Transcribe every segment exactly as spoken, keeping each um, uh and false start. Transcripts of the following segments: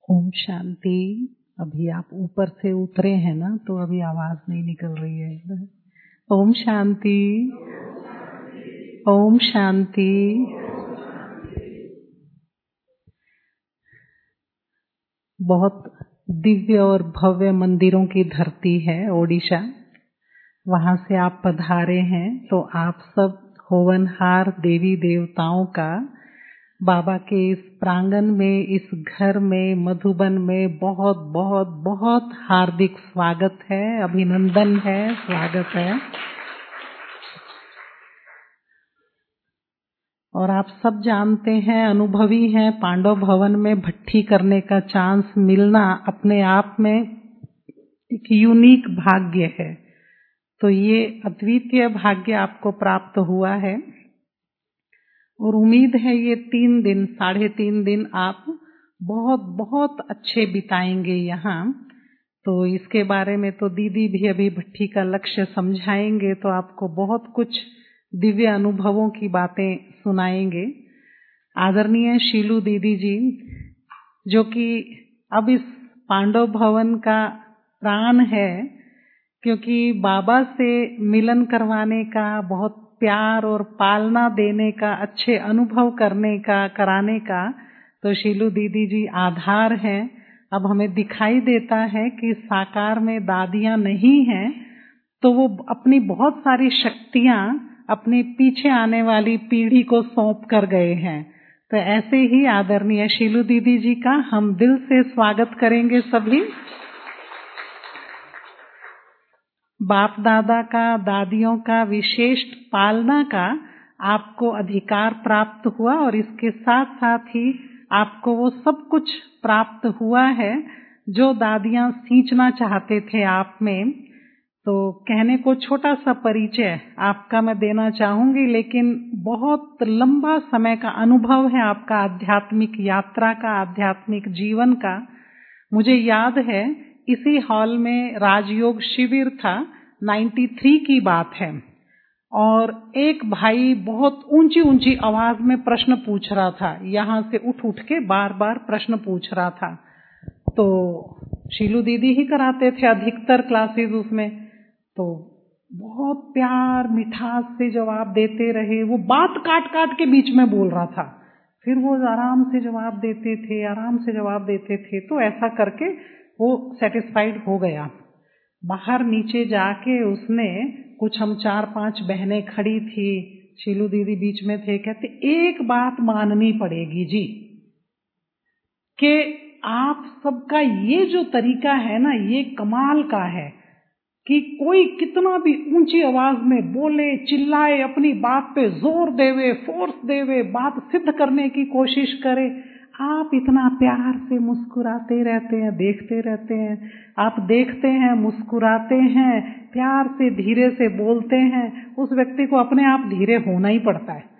ओम शांति। अभी आप ऊपर से उतरे हैं ना, तो अभी आवाज नहीं निकल रही है। ओम शांति, ओम शांति। बहुत दिव्य और भव्य मंदिरों की धरती है ओडिशा। वहां से आप पधारे हैं, तो आप सब होवनहार देवी देवताओं का बाबा के इस प्रांगण में, इस घर में, मधुबन में बहुत बहुत बहुत हार्दिक स्वागत है, अभिनंदन है, स्वागत है। और आप सब जानते हैं, अनुभवी हैं, पांडव भवन में भट्टी करने का चांस मिलना अपने आप में एक यूनिक भाग्य है। तो ये अद्वितीय भाग्य आपको प्राप्त हुआ है और उम्मीद है ये तीन दिन, साढ़े तीन दिन आप बहुत बहुत अच्छे बिताएंगे यहाँ। तो इसके बारे में तो दीदी भी अभी भट्टी का लक्ष्य समझाएंगे, तो आपको बहुत कुछ दिव्य अनुभवों की बातें सुनाएंगे। आदरणीय शीलू दीदी जी, जो कि अब इस पांडव भवन का प्राण है, क्योंकि बाबा से मिलन करवाने का, बहुत प्यार और पालना देने का, अच्छे अनुभव करने का, कराने का, तो शीलू दीदी जी आधार हैं। अब हमें दिखाई देता है कि साकार में दादियां नहीं हैं, तो वो अपनी बहुत सारी शक्तियां अपने पीछे आने वाली पीढ़ी को सौंप कर गए हैं। तो ऐसे ही आदरणीय शीलू दीदी जी का हम दिल से स्वागत करेंगे सभी। बाप दादा का, दादियों का विशेष पालना का आपको अधिकार प्राप्त हुआ और इसके साथ साथ ही आपको वो सब कुछ प्राप्त हुआ है जो दादियां सींचना चाहते थे आप में। तो कहने को छोटा सा परिचय आपका मैं देना चाहूंगी, लेकिन बहुत लंबा समय का अनुभव है आपका आध्यात्मिक यात्रा का, आध्यात्मिक जीवन का। मुझे याद है इसी हॉल में राजयोग शिविर था, तिरानवे की बात है, और एक भाई बहुत ऊंची ऊंची आवाज में प्रश्न पूछ रहा था, यहाँ से उठ उठ के बार बार प्रश्न पूछ रहा था। तो शीलू दीदी ही कराते थे अधिकतर क्लासेस उसमें, तो बहुत प्यार मिठास से जवाब देते रहे। वो बात काट काट के बीच में बोल रहा था, फिर वो आराम से जवाब देते थे, आराम से जवाब देते थे। तो ऐसा करके वो सेटिस्फाइड हो गया। बाहर नीचे जाके उसने, कुछ हम चार पांच बहनें खड़ी थी, शीलू दीदी बीच में थे, कहते एक बात माननी पड़ेगी जी, कि आप सबका ये जो तरीका है ना, ये कमाल का है कि कोई कितना भी ऊंची आवाज में बोले, चिल्लाए, अपनी बात पे जोर देवे, फोर्स देवे, बात सिद्ध करने की कोशिश करे, आप इतना प्यार से मुस्कुराते रहते हैं, देखते रहते हैं। आप देखते हैं, मुस्कुराते हैं, प्यार से धीरे से बोलते हैं, उस व्यक्ति को अपने आप धीरे होना ही पड़ता है।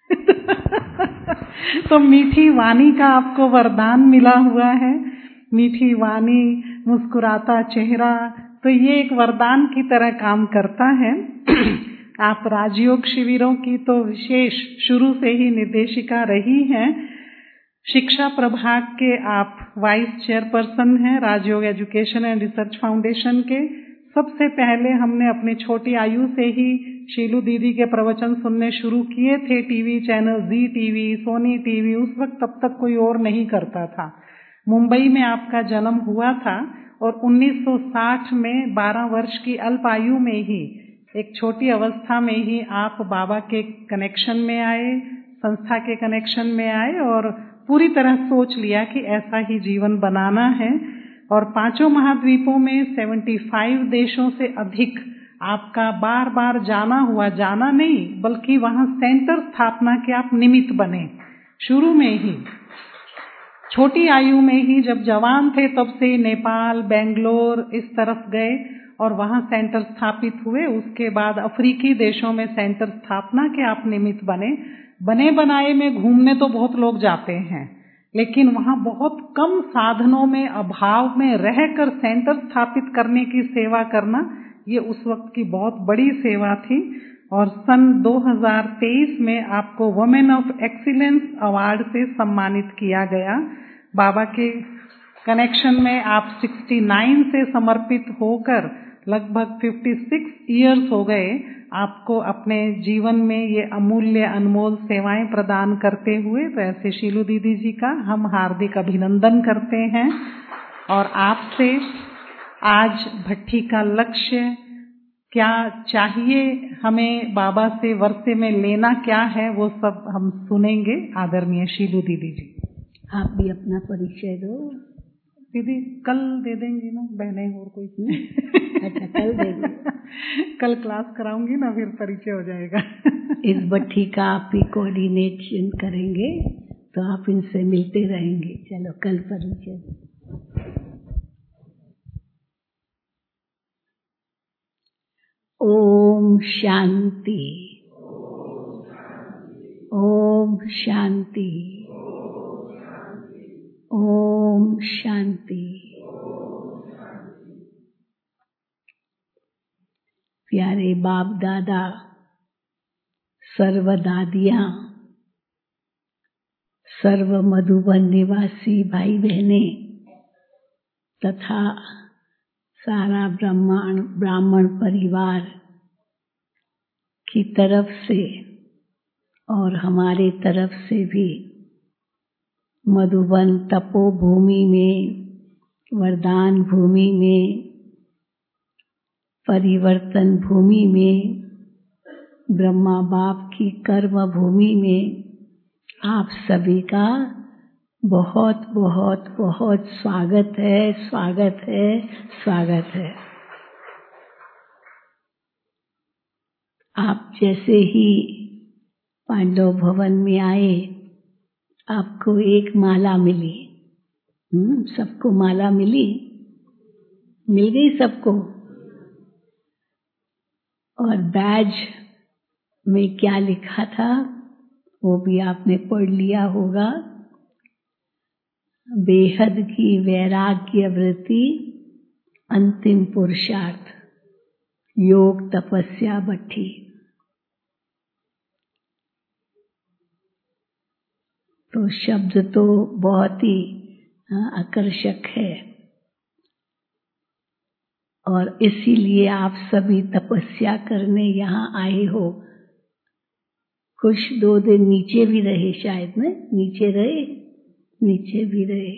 तो मीठी वाणी का आपको वरदान मिला हुआ है, मीठी वाणी, मुस्कुराता चेहरा, तो ये एक वरदान की तरह काम करता है। आप राजयोग शिविरों की तो विशेष शुरू से ही निर्देशिका रही हैं। शिक्षा प्रभाग के आप वाइस चेयरपर्सन हैं Rajyoga education and research foundation के। सबसे पहले हमने अपनी छोटी आयु से ही शीलू दीदी के प्रवचन सुनने शुरू किए थे। TV channel Zee TV, Sony TV, उस वक्त तब तक कोई और नहीं करता था। मुंबई में आपका जन्म हुआ था और उन्नीस सौ साठ में बारह वर्ष की अल्प आयु में ही, एक छोटी अवस्था में ही आप बाबा के कनेक्शन में आए, संस्था के कनेक्शन में आए और पूरी तरह सोच लिया कि ऐसा ही जीवन बनाना है। और पांचों महाद्वीपों में पचहत्तर देशों से अधिक आपका बार बार जाना हुआ, जाना नहीं बल्कि वहां सेंटर स्थापना के आप निमित्त बने। शुरू में ही, छोटी आयु में ही, जब जवान थे तब से नेपाल, बेंगलोर इस तरफ गए और वहां सेंटर स्थापित हुए। उसके बाद अफ्रीकी देशों में सेंटर स्थापना के आप निमित्त बने। बने बनाए में घूमने तो बहुत लोग जाते हैं, लेकिन वहां बहुत कम साधनों में, अभाव में रहकर सेंटर स्थापित करने की सेवा करना, ये उस वक्त की बहुत बड़ी सेवा थी। और सन दो हज़ार तेईस में आपको वुमेन ऑफ एक्सीलेंस अवार्ड से सम्मानित किया गया। बाबा के कनेक्शन में आप उनहत्तर से समर्पित होकर लगभग छप्पन इयर्स हो गए आपको अपने जीवन में ये अमूल्य अनमोल सेवाएं प्रदान करते हुए। तो ऐसे शीलू दीदी जी का हम हार्दिक अभिनंदन करते हैं और आपसे आज भट्ठी का लक्ष्य क्या चाहिए, हमें बाबा से वर्षे में लेना क्या है, वो सब हम सुनेंगे। आदरणीय शीलू दीदी जी, आप भी अपना परिचय दो। दीदी कल दे देंगी ना बहने, और कोई अच्छा कल देंगे। कल क्लास कराऊंगी ना, फिर परिचय हो जाएगा। इस भट्ठी का आप ही कोऑर्डिनेशन करेंगे तो आप इनसे मिलते रहेंगे। चलो कल परिचय। ओम शांति, ओम शांति, ओम शांति। प्यारे बाप दादा, सर्व दादियाँ, सर्व मधुबन निवासी भाई बहने तथा सारा ब्रह्मांड ब्राह्मण परिवार की तरफ से और हमारे तरफ से भी मधुबन तपोभूमि में, वरदान भूमि में, परिवर्तन भूमि में, ब्रह्मा बाप की कर्म भूमि में आप सभी का बहुत बहुत बहुत स्वागत है, स्वागत है, स्वागत है। आप जैसे ही पांडव भवन में आए आपको एक माला मिली। हम्म सबको माला मिली, मिल गई सबको। और बैज में क्या लिखा था वो भी आपने पढ़ लिया होगा। बेहद की वैराग्य वृत्ति, अंतिम पुरुषार्थ, योग तपस्या भट्ठी। तो शब्द तो बहुत ही आकर्षक है और इसीलिए आप सभी तपस्या करने यहाँ आए हो। कुछ दो दिन नीचे भी रहे, शायद में नीचे रहे, नीचे भी रहे।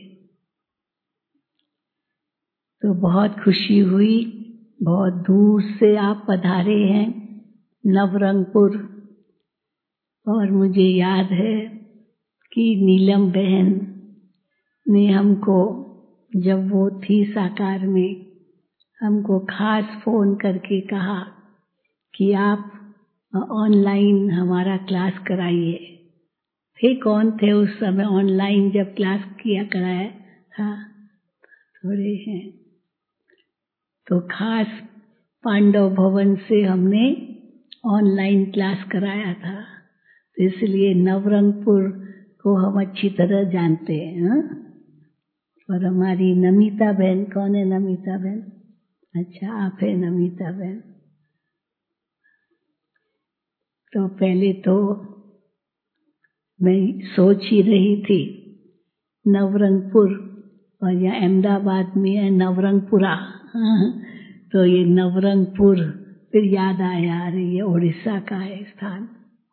तो बहुत खुशी हुई, बहुत दूर से आप पधारे हैं नवरंगपुर। और मुझे याद है कि नीलम बहन ने हमको, जब वो थी साकार में, हमको खास फोन करके कहा कि आप ऑनलाइन हमारा क्लास कराइए। थे कौन थे उस समय ऑनलाइन जब क्लास किया कराया था? थोड़े हैं। तो खास पांडव भवन से हमने ऑनलाइन क्लास कराया था। तो इसलिए नवरंगपुर को हम अच्छी तरह जानते हैं। हा? और हमारी नमिता बहन, कौन है नमिता बहन? अच्छा आप है नमिता बहन। तो पहले तो मैं सोच ही रही थी नवरंगपुर, और यहाँ अहमदाबाद में है नवरंगपुरा। तो ये नवरंगपुर फिर याद आया, अरे ये उड़ीसा का है स्थान।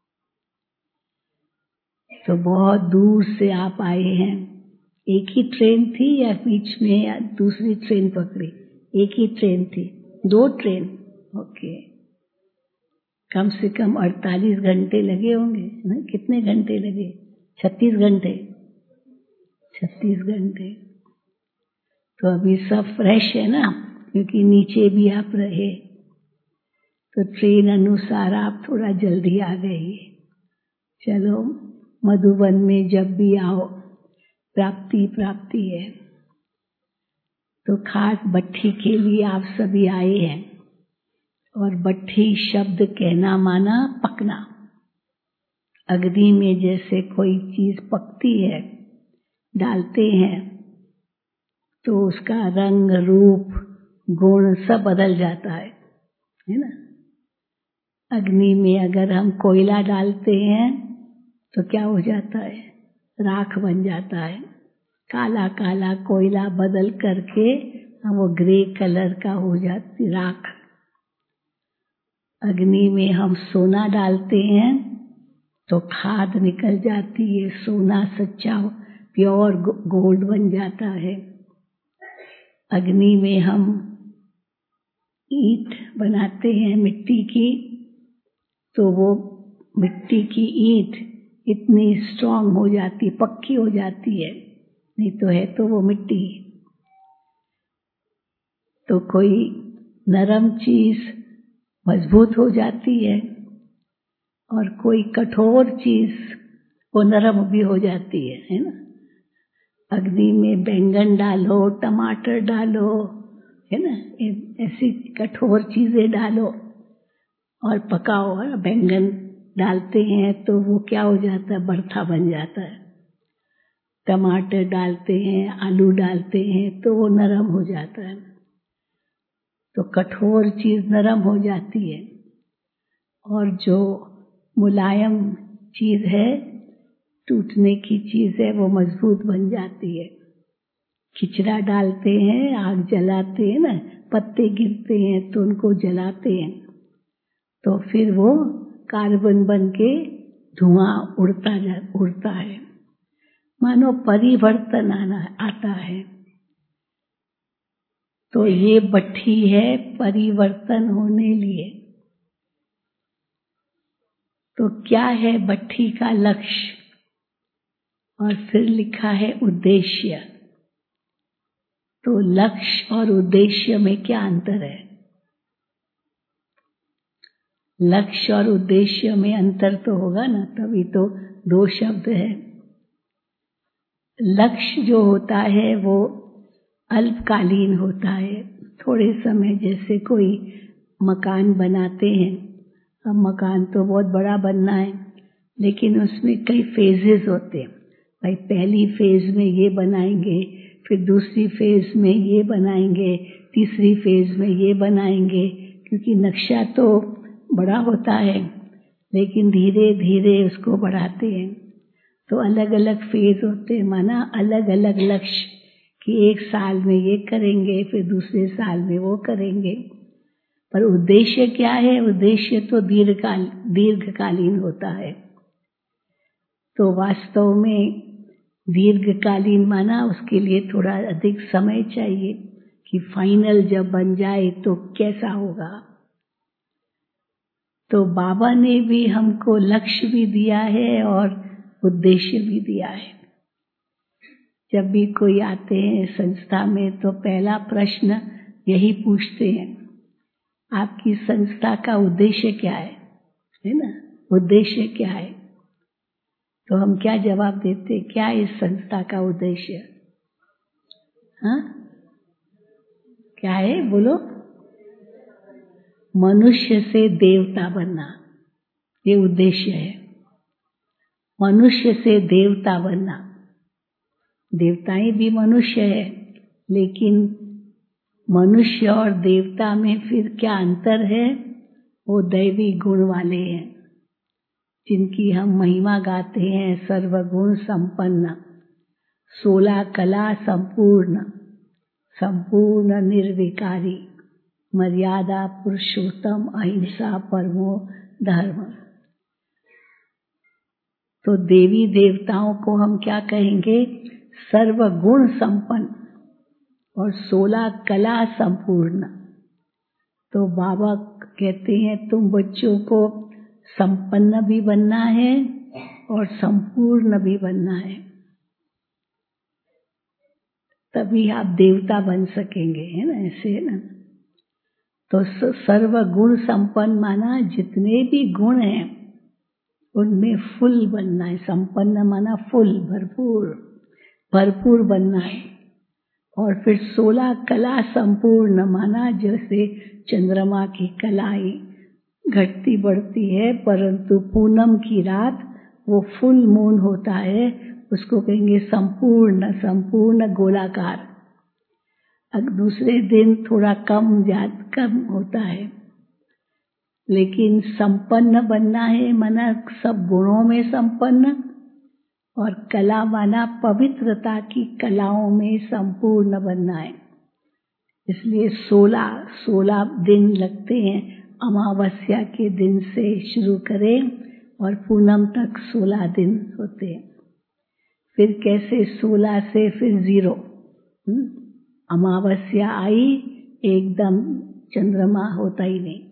तो बहुत दूर से आप आए हैं। एक ही ट्रेन थी या बीच में या दूसरी ट्रेन पकड़ी? एक ही ट्रेन थी, दो ट्रेन? ओके। कम से कम अड़तालीस घंटे लगे होंगे ना? कितने घंटे लगे? छत्तीस घंटे। छत्तीस घंटे। तो अभी सब फ्रेश है ना, क्योंकि नीचे भी आप रहे। तो ट्रेन अनुसार आप थोड़ा जल्दी आ गए। चलो, मधुबन में जब भी आओ प्राप्ति प्राप्ति है। तो खास भट्ठी के लिए आप सभी आए हैं। और भट्ठी शब्द कहना माना पकना। अग्नि में जैसे कोई चीज पकती है, डालते हैं, तो उसका रंग रूप गुण सब बदल जाता है, है ना? अग्नि में अगर हम कोयला डालते हैं तो क्या हो जाता है? राख बन जाता है। काला काला कोयला बदल करके हम वो ग्रे कलर का हो जाती राख। अग्नि में हम सोना डालते हैं तो खाद निकल जाती है, सोना सच्चा प्योर गोल्ड बन जाता है। अग्नि में हम ईंट बनाते हैं मिट्टी की, तो वो मिट्टी की ईंट इतनी स्ट्रांग हो जाती, पक्की हो जाती है, नहीं तो है तो वो मिट्टी। तो कोई नरम चीज मजबूत हो जाती है और कोई कठोर चीज वो नरम भी हो जाती है, है ना। अग्नि में बैंगन डालो, टमाटर डालो, है ना, ऐसी कठोर चीजें डालो और पकाओ। बैंगन डालते हैं तो वो क्या हो जाता है, भरथा बन जाता है। टमाटर डालते हैं, आलू डालते हैं तो वो नरम हो जाता है। तो कठोर चीज नरम हो जाती है और जो मुलायम चीज है, टूटने की चीज है, वो मजबूत बन जाती है। खिचड़ा डालते हैं, आग जलाते हैं ना, पत्ते गिरते हैं तो उनको जलाते हैं तो फिर वो कार्बन बन के धुआं उड़ता जा उड़ता है, मानो परिवर्तन आना आता है। तो ये भट्ठी है परिवर्तन होने लिए। तो क्या है भट्ठी का लक्ष्य, और फिर लिखा है उद्देश्य। तो लक्ष्य और उद्देश्य में क्या अंतर है? लक्ष्य और उद्देश्य में अंतर तो होगा ना, तभी तो दो शब्द है। लक्ष्य जो होता है वो अल्पकालीन होता है, थोड़े समय, जैसे कोई मकान बनाते हैं। अब मकान तो बहुत बड़ा बनना है, लेकिन उसमें कई फेजेस होते हैं। भाई पहली फेज में ये बनाएंगे, फिर दूसरी फेज में ये बनाएंगे, तीसरी फेज में ये बनाएंगे, क्योंकि नक्शा तो बड़ा होता है, लेकिन धीरे धीरे उसको बढ़ाते हैं। तो अलग अलग फेज होते हैं, माना अलग अलग लक्ष्य, कि एक साल में ये करेंगे, फिर दूसरे साल में वो करेंगे। पर उद्देश्य क्या है? उद्देश्य तो दीर्घकाल दीर्घकालीन होता है। तो वास्तव में दीर्घकालीन माना उसके लिए थोड़ा अधिक समय चाहिए कि फाइनल जब बन जाए तो कैसा होगा। तो बाबा ने भी हमको लक्ष्य भी दिया है और उद्देश्य भी दिया है। जब भी कोई आते हैं संस्था में तो पहला प्रश्न यही पूछते हैं, आपकी संस्था का उद्देश्य क्या है, है ना, उद्देश्य क्या है। तो हम क्या जवाब देते, क्या है इस संस्था का उद्देश्य? हाँ, क्या है बोलो? मनुष्य से देवता बनना, ये उद्देश्य है। मनुष्य से देवता बनना। देवताएं भी मनुष्य है, लेकिन मनुष्य और देवता में फिर क्या अंतर है? वो दैवी गुण वाले हैं, जिनकी हम महिमा गाते हैं। सर्वगुण संपन्न, सोलह कला संपूर्ण, संपूर्ण निर्विकारी, मर्यादा पुरुषोत्तम, अहिंसा परमो धर्म। तो देवी देवताओं को हम क्या कहेंगे? सर्वगुण संपन्न और सोलह कला संपूर्ण। तो बाबा कहते हैं तुम बच्चों को संपन्न भी बनना है और संपूर्ण भी बनना है, तभी आप देवता बन सकेंगे, है ना, ऐसे है ना। तो सर्वगुण संपन्न माना जितने भी गुण हैं उनमें फुल बनना है। संपन्न माना फुल, भरपूर, भरपूर बनना है। और फिर सोलह कला संपूर्ण माना जैसे चंद्रमा की कलाई घटती बढ़ती है, परंतु पूनम की रात वो फुल मून होता है, उसको कहेंगे संपूर्ण, संपूर्ण गोलाकार। अब दूसरे दिन थोड़ा कम ज्यादा कम होता है, लेकिन संपन्न बनना है, माना सब गुणों में संपन्न और कला माना पवित्रता की कलाओं में संपूर्ण बनना है। इसलिए सोलह सोलह दिन लगते हैं। अमावस्या के दिन से शुरू करें और पूनम तक सोलह दिन होते हैं। फिर कैसे सोलह से फिर जीरो, अमावस्या आई एकदम चंद्रमा होता ही नहीं।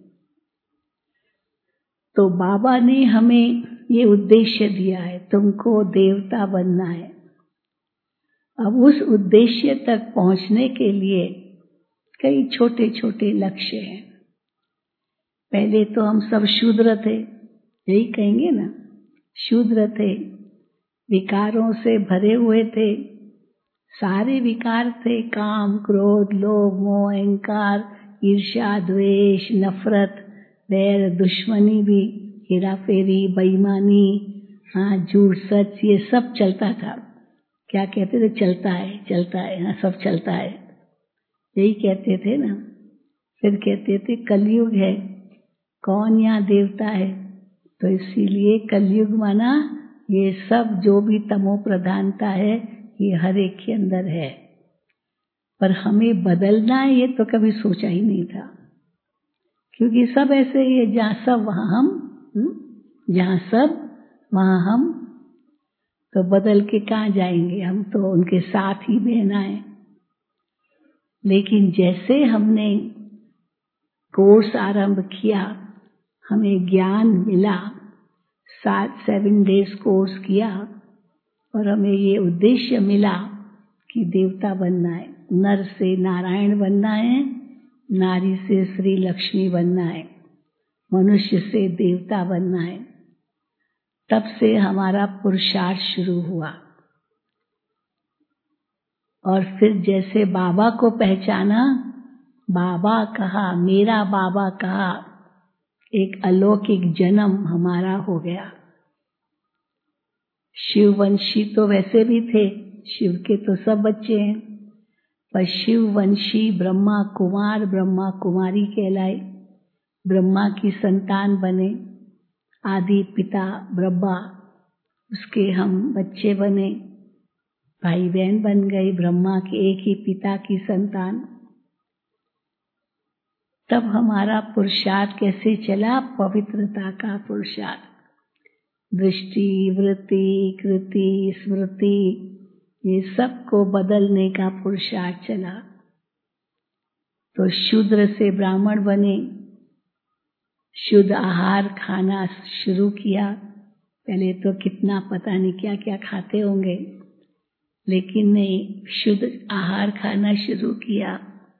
तो बाबा ने हमें ये उद्देश्य दिया है, तुमको देवता बनना है। अब उस उद्देश्य तक पहुंचने के लिए कई छोटे छोटे लक्ष्य हैं। पहले तो हम सब शूद्र थे, यही कहेंगे ना, शूद्र थे, विकारों से भरे हुए थे। सारे विकार थे, काम, क्रोध, लोभ, मोह, अहंकार, ईर्ष्या, द्वेष, नफरत, बैर, दुश्मनी भी, हेराफेरी, बेईमानी, हाँ, झूठ, सच, ये सब चलता था। क्या कहते थे? चलता है, चलता है, हाँ, सब चलता है, यही कहते थे ना। फिर कहते थे कलयुग है, कौन यहाँ देवता है? तो इसीलिए कलयुग माना ये सब जो भी तमो प्रधानता है ये हर एक के अंदर है। पर हमें बदलना है ये तो कभी सोचा ही नहीं था, क्योंकि सब ऐसे ही है, जहाँ सब वहाँ हम, जहाँ सब वहाँ हम, तो बदल के कहाँ जाएंगे? हम तो उनके साथ ही बहना है। लेकिन जैसे हमने कोर्स आरंभ किया, हमें ज्ञान मिला, सात सेवन डेज कोर्स किया और हमें ये उद्देश्य मिला कि देवता बनना है, नर से नारायण बनना है, नारी से श्री लक्ष्मी बनना है, मनुष्य से देवता बनना है। तब से हमारा पुरुषार्थ शुरू हुआ। और फिर जैसे बाबा को पहचाना, बाबा कहा, मेरा बाबा कहा, एक अलौकिक जन्म हमारा हो गया। शिववंशी तो वैसे भी थे, शिव के तो सब बच्चे हैं, पर शिववंशी ब्रह्मा कुमार, ब्रह्मा कुमारी कहलाए, ब्रह्मा की संतान बने, आदि पिता ब्रह्मा, उसके हम बच्चे बने, भाई बहन बन गए, ब्रह्मा के एक ही पिता की संतान। तब हमारा पुरुषार्थ कैसे चला? पवित्रता का पुरुषार्थ, दृष्टि, वृत्ति, कृति, स्मृति, ये सब को बदलने का पुरुषार्थ चला। तो शूद्र से ब्राह्मण बने, शुद्ध आहार खाना शुरू किया। पहले तो कितना पता नहीं क्या क्या खाते होंगे, लेकिन नहीं, शुद्ध आहार खाना शुरू किया।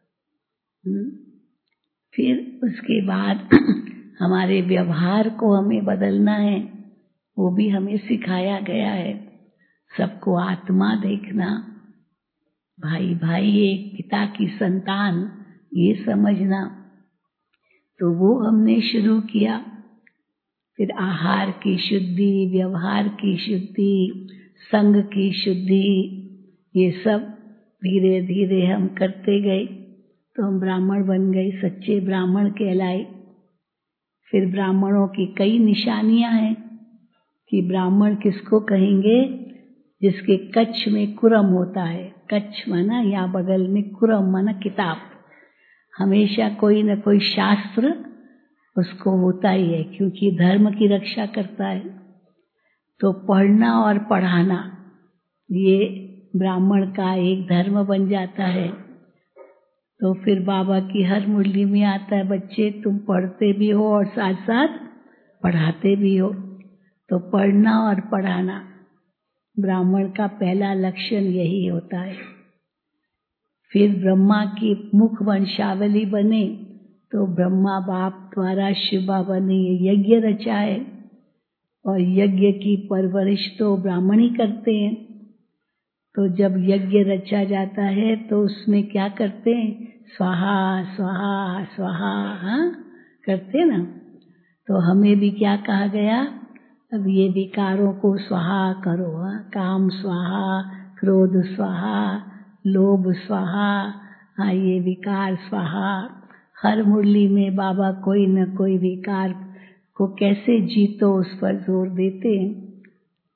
फिर उसके बाद हमारे व्यवहार को हमें बदलना है, वो भी हमें सिखाया गया है। सबको आत्मा देखना, भाई भाई एक पिता की संतान, ये समझना, तो वो हमने शुरू किया। फिर आहार की शुद्धि, व्यवहार की शुद्धि, संग की शुद्धि, ये सब धीरे धीरे हम करते गए, तो हम ब्राह्मण बन गए, सच्चे ब्राह्मण कहलाए। फिर ब्राह्मणों की कई निशानियां हैं कि ब्राह्मण किसको कहेंगे? जिसके कच्छ में कुरम होता है। कच्छ माना या बगल में, कुरम माना किताब। हमेशा कोई न कोई शास्त्र उसको होता ही है, क्योंकि धर्म की रक्षा करता है। तो पढ़ना और पढ़ाना ये ब्राह्मण का एक धर्म बन जाता है। तो फिर बाबा की हर मुरली में आता है, बच्चे तुम पढ़ते भी हो और साथ साथ पढ़ाते भी हो। तो पढ़ना और पढ़ाना ब्राह्मण का पहला लक्षण यही होता है। फिर ब्रह्मा की मुख वंशावली बने, तो ब्रह्मा बाप द्वारा शिव बाबा ने ये यज्ञ रचा है, और यज्ञ की परवरिश तो ब्राह्मण ही करते हैं। तो जब यज्ञ रचा जाता है तो उसमें क्या करते हैं? स्वाहा स्वाहा स्वाहा, हाँ करते ना। तो हमें भी क्या कहा गया? अब ये विकारों को स्वाहा करो, हाँ? काम स्वाहा, क्रोध स्वाहा, लोभ स्वाहा, हाँ ये विकार स्वाहा। हर मुरली में बाबा कोई न कोई विकार को कैसे जीतो उस पर जोर देते हैं।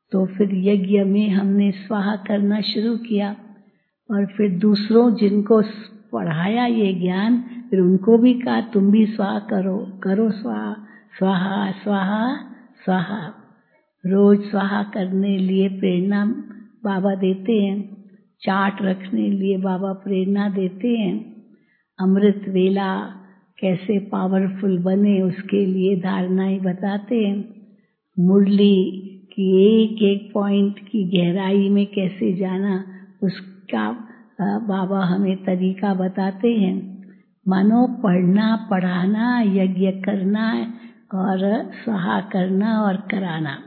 तो फिर यज्ञ में हमने स्वाहा करना शुरू किया और फिर दूसरों जिनको पढ़ाया ये ज्ञान, फिर उनको भी कहा तुम भी स्वाहा करो, करो स्वाहा, स्वाहा स्वाहा स्वाहा। रोज स्वाहा करने लिए प्रेरणा बाबा देते हैं, चार्ट रखने लिए बाबा प्रेरणा देते हैं, अमृत वेला कैसे पावरफुल बने उसके लिए धारणाएं बताते हैं, मुरली की एक एक पॉइंट की गहराई में कैसे जाना उसका बाबा हमें तरीका बताते हैं। मानो पढ़ना पढ़ाना, यज्ञ करना और स्वाहा करना और कराना।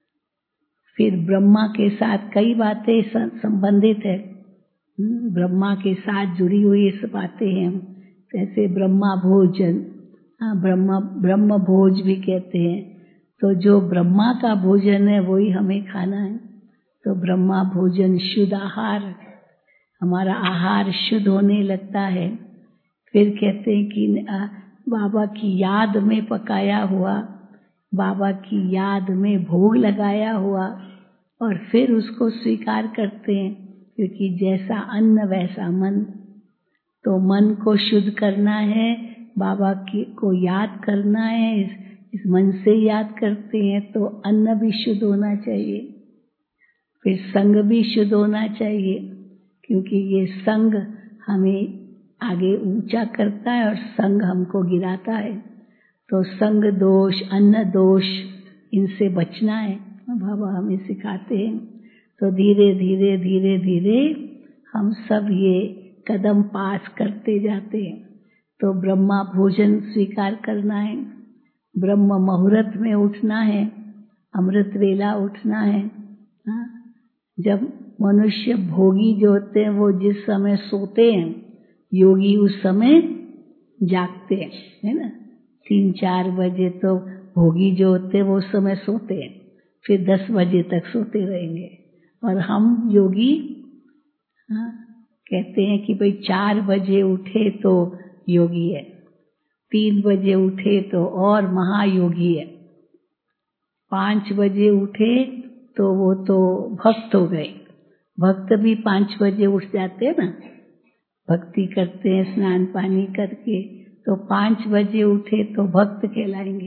फिर ब्रह्मा के साथ कई बातें संबंधित है, ब्रह्मा के साथ जुड़ी हुई इस बातें हैं, जैसे ब्रह्मा भोजन, हाँ ब्रह्मा ब्रह्म भोज भी कहते हैं। तो जो ब्रह्मा का भोजन है वही हमें खाना है। तो ब्रह्मा भोजन शुद्ध आहार, हमारा आहार शुद्ध होने लगता है। फिर कहते हैं कि बाबा की याद में पकाया हुआ, बाबा की याद में भोग लगाया हुआ, और फिर उसको स्वीकार करते हैं, क्योंकि जैसा अन्न वैसा मन। तो मन को शुद्ध करना है, बाबा की को याद करना है, इस, इस मन से याद करते हैं तो अन्न भी शुद्ध होना चाहिए, फिर संग भी शुद्ध होना चाहिए, क्योंकि ये संग हमें आगे ऊंचा करता है और संग हमको गिराता है। तो संग दोष, अन्न दोष, इनसे बचना है, बाबा हमें सिखाते हैं। तो धीरे धीरे धीरे धीरे हम सब ये कदम पास करते जाते हैं। तो ब्रह्मा भोजन स्वीकार करना है, ब्रह्म मुहूर्त में उठना है, अमृत वेला उठना है। हाँ? जब मनुष्य भोगी जो होते हैं वो जिस समय सोते हैं, योगी उस समय जागते हैं, है ना। तीन चार बजे तो भोगी जो होते हैं वो उस समय सोते हैं, फिर दस बजे तक सोते रहेंगे। और हम योगी हाँ, कहते हैं कि भाई चार बजे उठे तो योगी है, तीन बजे उठे तो और महायोगी है, पाँच बजे उठे तो वो तो भक्त हो गए। भक्त भी पाँच बजे उठ जाते हैं ना, भक्ति करते हैं स्नान पानी करके, तो पाँच बजे उठे तो भक्त कहलाएंगे,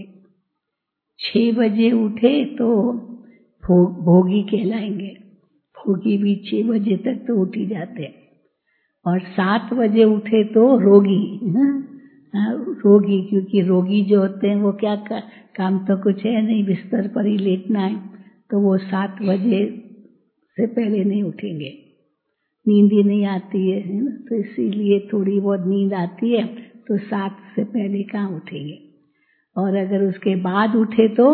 छः बजे उठे तो भो, भोगी कहलाएंगे। भोगी भी छः बजे तक तो उठ ही जाते हैं। और सात बजे उठे तो रोगी, हाँ रोगी, क्योंकि रोगी जो होते हैं वो क्या का, काम तो कुछ है नहीं, बिस्तर पर ही लेटना है, तो वो सात बजे से पहले नहीं उठेंगे, नींद ही नहीं आती है, है ना। तो इसीलिए थोड़ी बहुत नींद आती है तो सात से पहले कहाँ उठेंगे। और अगर उसके बाद उठे तो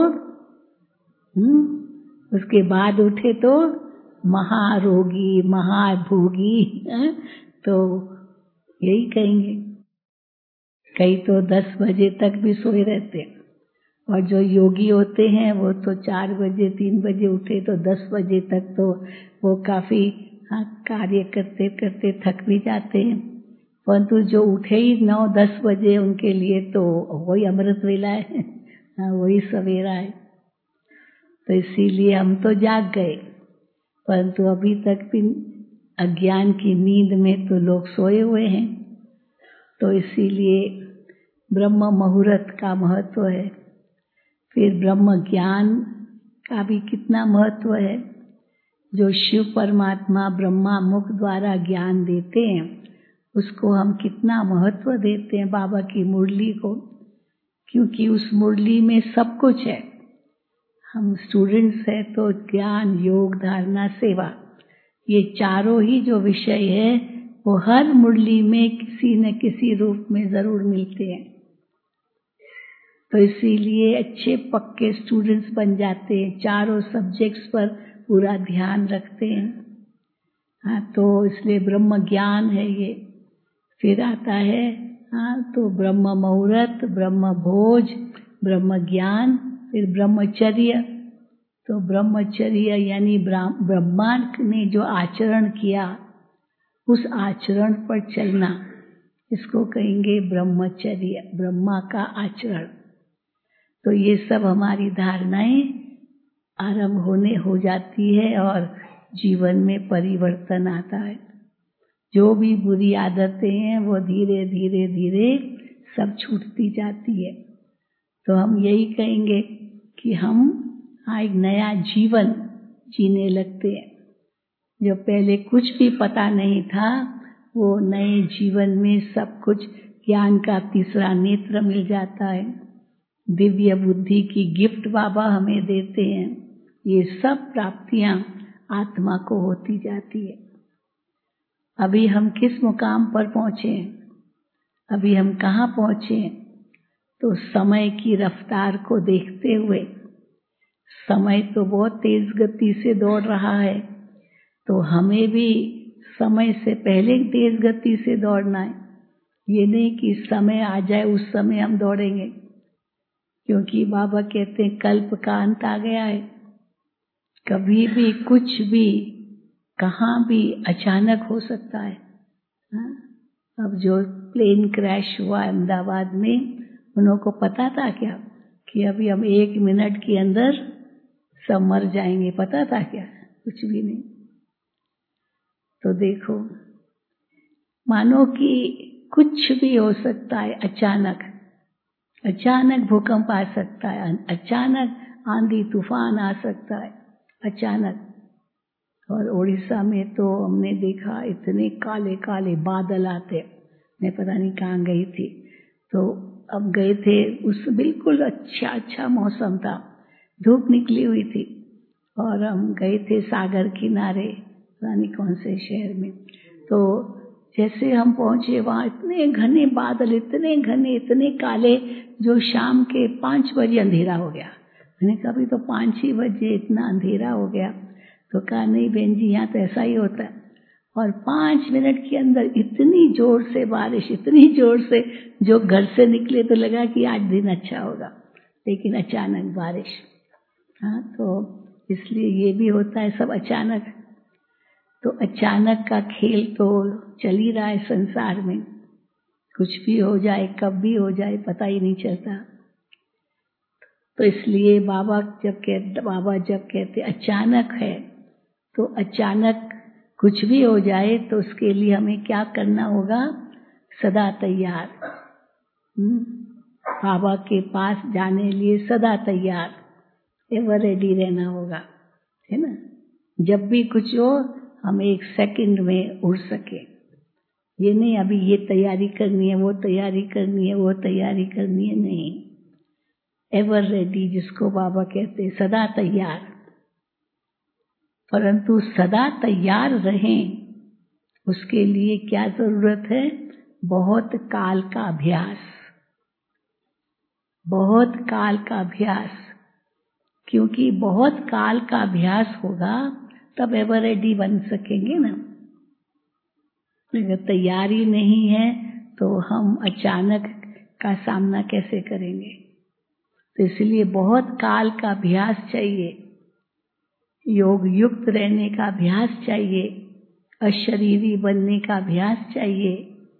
हम्म उसके बाद उठे तो महारोगी, महाभोगी, तो यही कहेंगे। कई तो दस बजे तक भी सोए रहते हैं, और जो योगी होते हैं वो तो चार बजे तीन बजे उठे तो दस बजे तक तो वो काफी हाँ, कार्य करते करते थक भी जाते हैं। परंतु जो उठे ही नौ दस बजे उनके लिए तो वही अमृत वेला है, हाँ, वही सवेरा है। तो इसीलिए हम तो जाग गए, परंतु अभी तक भी अज्ञान की नींद में तो लोग सोए हुए हैं। तो इसीलिए ब्रह्म मुहूर्त का महत्व है। फिर ब्रह्म ज्ञान का भी कितना महत्व है। जो शिव परमात्मा ब्रह्मा मुख द्वारा ज्ञान देते हैं उसको हम कितना महत्व देते हैं, बाबा की मुरली को, क्योंकि उस मुरली में सब कुछ है। हम स्टूडेंट्स हैं तो ज्ञान, योग, धारणा, सेवा, ये चारों ही जो विषय है वो हर मुरली में किसी न किसी रूप में जरूर मिलते हैं। तो इसीलिए अच्छे पक्के स्टूडेंट्स बन जाते हैं, चारों सब्जेक्ट्स पर पूरा ध्यान रखते हैं। हाँ, तो इसलिए ब्रह्म ज्ञान है ये। फिर आता है हाँ, तो ब्रह्म मुहूर्त, ब्रह्म भोज, ब्रह्म ज्ञान, फिर ब्रह्मचर्य। तो ब्रह्मचर्य यानी ब्रह्मा ने जो आचरण किया उस आचरण पर चलना, इसको कहेंगे ब्रह्मचर्य, ब्रह्मा का आचरण। तो ये सब हमारी धारणाएं आरंभ होने हो जाती है और जीवन में परिवर्तन आता है। जो भी बुरी आदतें हैं वो धीरे धीरे धीरे सब छूटती जाती है। तो हम यही कहेंगे कि हम एक नया जीवन जीने लगते हैं। जो पहले कुछ भी पता नहीं था वो नए जीवन में सब कुछ ज्ञान का तीसरा नेत्र मिल जाता है। दिव्य बुद्धि की गिफ्ट बाबा हमें देते हैं। ये सब प्राप्तियां आत्मा को होती जाती है। अभी हम किस मुकाम पर पहुंचे, अभी हम कहाँ पहुंचे, तो समय की रफ्तार को देखते हुए, समय तो बहुत तेज गति से दौड़ रहा है, तो हमें भी समय से पहले तेज गति से दौड़ना है। ये नहीं कि समय आ जाए उस समय हम दौड़ेंगे, क्योंकि बाबा कहते हैं कल्प का अंत आ गया है। कभी भी कुछ भी कहाँ भी अचानक हो सकता है। हा? अब जो प्लेन क्रैश हुआ अहमदाबाद में, उन्हों को पता था क्या कि अभी हम एक मिनट के अंदर सब मर जाएंगे? पता था क्या? कुछ भी नहीं। तो देखो, मानो कि कुछ भी हो सकता है। अचानक अचानक भूकंप आ सकता है, अचानक आंधी तूफान आ सकता है, अचानक। और उड़ीसा में तो हमने देखा इतने काले काले बादल आते। मैं पता नहीं कहाँ गई थी, तो अब गए थे, उस बिल्कुल अच्छा अच्छा मौसम था, धूप निकली हुई थी, और हम गए थे सागर किनारे, पता नहीं कौन से शहर में। तो जैसे हम पहुंचे वहाँ इतने घने बादल, इतने घने, इतने काले, जो शाम के पाँच बजे अंधेरा हो गया। मैंने कहा अभी तो पाँच ही बजे इतना अंधेरा हो गया। तो कहा नहीं बहन जी, यहाँ तो ऐसा ही होता है। और पाँच मिनट के अंदर इतनी जोर से बारिश, इतनी जोर से, जो घर से निकले तो लगा कि आज दिन अच्छा होगा, लेकिन अचानक बारिश। हाँ, तो इसलिए ये भी होता है सब अचानक। तो अचानक का खेल तो चल ही रहा है संसार में, कुछ भी हो जाए, कब भी हो जाए, पता ही नहीं चलता। तो इसलिए बाबा जब कहते बाबा जब कहते अचानक है, तो अचानक कुछ भी हो जाए तो उसके लिए हमें क्या करना होगा? सदा तैयार। बाबा के पास जाने लिए सदा तैयार, एवर रेडी रहना होगा, है ना। जब भी कुछ हो हम एक सेकंड में उड़ सके। ये नहीं अभी ये तैयारी करनी है, वो तैयारी करनी है, वो तैयारी करनी है, नहीं। एवर रेडी, जिसको बाबा कहते हैं सदा तैयार। परंतु सदा तैयार रहें, उसके लिए क्या जरूरत है? बहुत काल का अभ्यास, बहुत काल का अभ्यास। क्योंकि बहुत काल का अभ्यास होगा तब एवर रेडी बन सकेंगे ना। अगर तैयारी नहीं है तो हम अचानक का सामना कैसे करेंगे? तो इसलिए बहुत काल का अभ्यास चाहिए, योग युक्त रहने का अभ्यास चाहिए, अशरीरी बनने का अभ्यास चाहिए,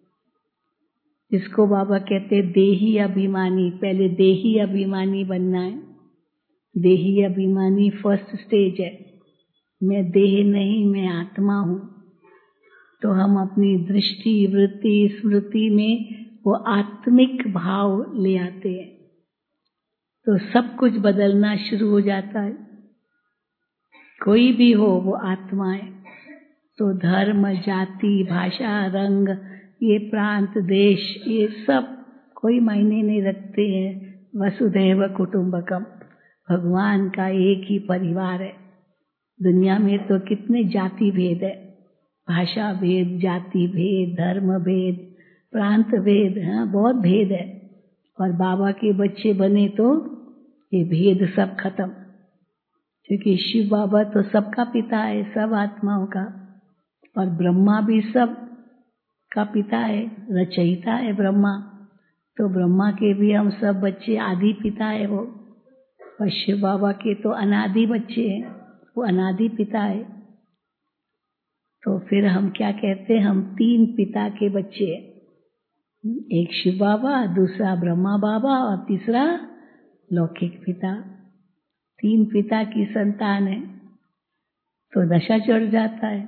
जिसको बाबा कहते देही अभिमानी। पहले देही अभिमानी बनना है। देही अभिमानी फर्स्ट स्टेज है। मैं देह नहीं, मैं आत्मा हूँ। तो हम अपनी दृष्टि, वृत्ति, स्मृति में वो आत्मिक भाव ले आते हैं, तो सब कुछ बदलना शुरू हो जाता है। कोई भी हो वो आत्मा है। तो धर्म, जाति, भाषा, रंग, ये प्रांत, देश, ये सब कोई मायने नहीं रखते हैं। वसुधैव कुटुंबकम, भगवान का एक ही परिवार है। दुनिया में तो कितने जाति भेद है, भाषा भेद, जाति भेद, धर्म भेद, प्रांत भेद, हाँ बहुत भेद है। और बाबा के बच्चे बने तो ये भेद सब खत्म, क्योंकि शिव बाबा तो सबका पिता है, सब आत्माओं का। और ब्रह्मा भी सब का पिता है, रचयिता है ब्रह्मा। तो ब्रह्मा के भी हम सब बच्चे, आदि पिता है वो। और शिव बाबा के तो अनादि बच्चे हैं, वो अनादि पिता है। तो फिर हम क्या कहते हैं? हम तीन पिता के बच्चे हैं, एक शिव बाबा, दूसरा ब्रह्मा बाबा और तीसरा लौकिक पिता। तीन पिता की संतान है तो नशा चढ़ जाता है।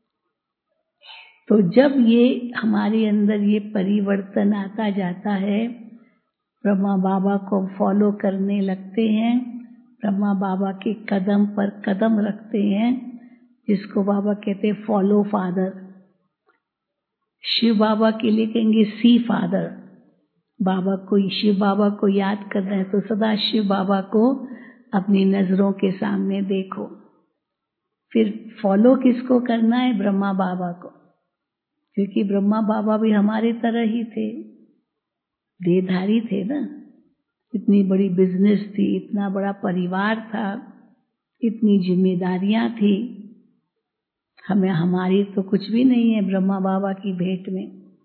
तो जब ये हमारे अंदर ये परिवर्तन आता जाता है, ब्रह्मा बाबा को फॉलो करने लगते हैं, ब्रह्मा बाबा के कदम पर कदम रखते हैं, जिसको बाबा कहते हैं फॉलो फादर। शिव बाबा के लिए कहेंगे सी फादर। बाबा को, शिव बाबा को याद करना है तो सदा शिव बाबा को अपनी नजरों के सामने देखो। फिर फॉलो किसको करना है? ब्रह्मा बाबा को, क्योंकि ब्रह्मा बाबा भी हमारे तरह ही थे, देहधारी थे ना। इतनी बड़ी बिजनेस थी, इतना बड़ा परिवार था, इतनी जिम्मेदारियां थी। हमें, हमारी तो कुछ भी नहीं है ब्रह्मा बाबा की भेंट में।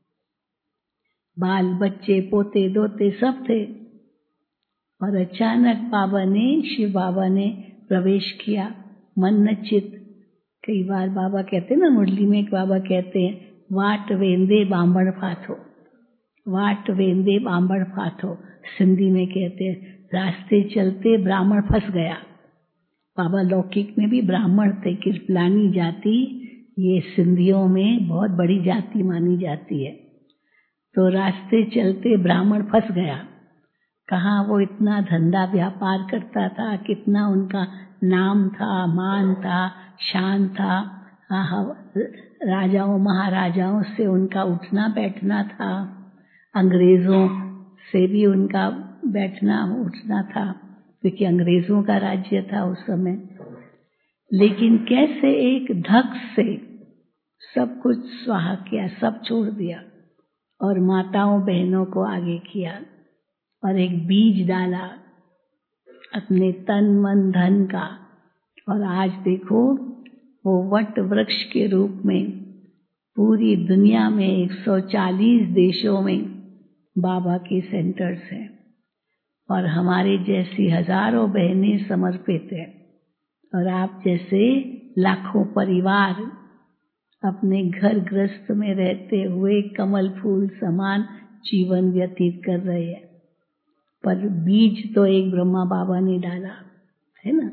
बाल बच्चे पोते दोते सब थे, और अचानक बाबा ने, शिव बाबा ने प्रवेश किया मन न चित। कई बार बाबा कहते हैं ना, मुरली में एक बाबा कहते हैं, वाट वेंदे बांबड़ फाथो, वाट वेंदे बांबड़ फाथो। सिंधी में कहते हैं रास्ते चलते ब्राह्मण फंस गया। बाबा लौकिक में भी ब्राह्मण थे, कृपलानी जाति ये सिंधियों में बहुत बड़ी जाति मानी जाती है। तो रास्ते चलते ब्राह्मण फंस गया। कहाँ वो इतना धंधा व्यापार करता था, कितना उनका नाम था, मान था, शान था, राजाओं महाराजाओं से उनका उठना बैठना था, अंग्रेजों से भी उनका बैठना उठना था, क्योंकि अंग्रेजों का राज्य था उस समय। लेकिन कैसे एक धक से सब कुछ स्वाहा किया, सब छोड़ दिया और माताओं बहनों को आगे किया और एक बीज डाला अपने तन मन धन का। और आज देखो वो वट वृक्ष के रूप में पूरी दुनिया में एक सौ चालीस देशों में बाबा के सेंटर्स हैं, और हमारे जैसी हजारों बहनें समर्पित हैं, और आप जैसे लाखों परिवार अपने घर गृहस्थ में रहते हुए कमल फूल समान जीवन व्यतीत कर रहे हैं। पर बीज तो एक ब्रह्मा बाबा ने डाला है ना।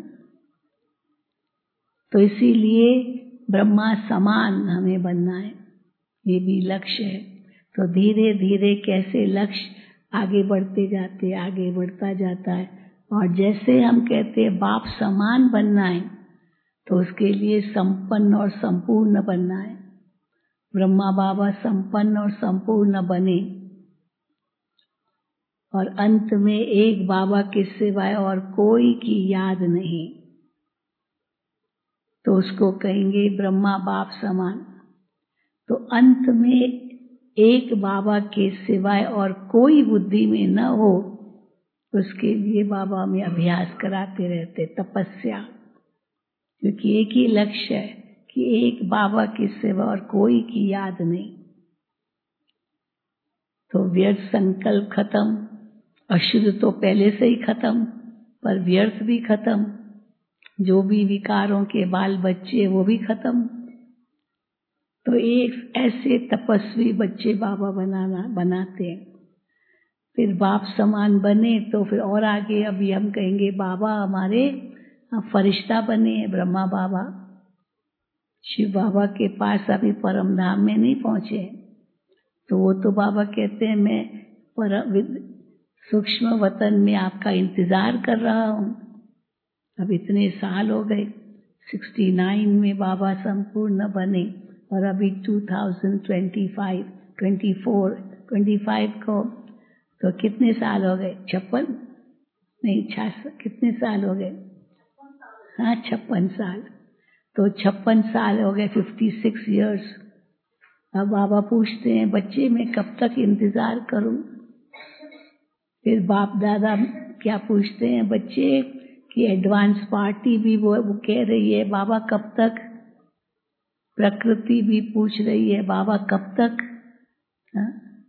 तो इसीलिए ब्रह्मा समान हमें बनना है, ये भी लक्ष्य है। तो धीरे धीरे कैसे लक्ष्य आगे बढ़ते जाते, आगे बढ़ता जाता है। और जैसे हम कहते हैं बाप समान बनना है, तो उसके लिए संपन्न और संपूर्ण बनना है। ब्रह्मा बाबा संपन्न और संपूर्ण बने, और अंत में एक बाबा के सिवाय और कोई की याद नहीं, तो उसको कहेंगे ब्रह्मा बाप समान। तो अंत में एक बाबा के सिवाय और कोई बुद्धि में न हो, उसके लिए बाबा में अभ्यास कराते रहते, तपस्या। क्योंकि एक ही लक्ष्य है कि एक बाबा के सिवा और कोई की याद नहीं। तो व्यर्थ संकल्प खत्म, अशुद्ध तो पहले से ही खत्म, पर व्यर्थ भी खत्म, जो भी विकारों के बाल बच्चे वो भी खत्म। तो एक ऐसे तपस्वी बच्चे बाबा बनाना बनाते हैं। फिर बाप समान बने तो फिर और आगे अभी हम कहेंगे बाबा हमारे फरिश्ता बने हैं, ब्रह्मा बाबा। शिव बाबा के पास अभी परम धाम में नहीं पहुंचे, तो वो तो बाबा कहते हैं मैं परम सूक्ष्म वतन में आपका इंतजार कर रहा हूँ। अब इतने साल हो गए, सिक्सटी नाइन में बाबा संपूर्ण बने, और अभी two thousand twenty five, twenty four, twenty five को तो कितने साल हो गए? छप्पन नहीं छियासठ, कितने साल हो गए? हाँ छप्पन साल। तो छप्पन साल हो गए, फिफ्टी सिक्स इयर्स। अब बाबा पूछते हैं बच्चे मैं कब तक इंतजार करूं? फिर बाप दादा क्या पूछते हैं बच्चे कि एडवांस पार्टी भी वो, वो कह रही है बाबा कब तक? प्रकृति भी पूछ रही है बाबा कब तक? हा?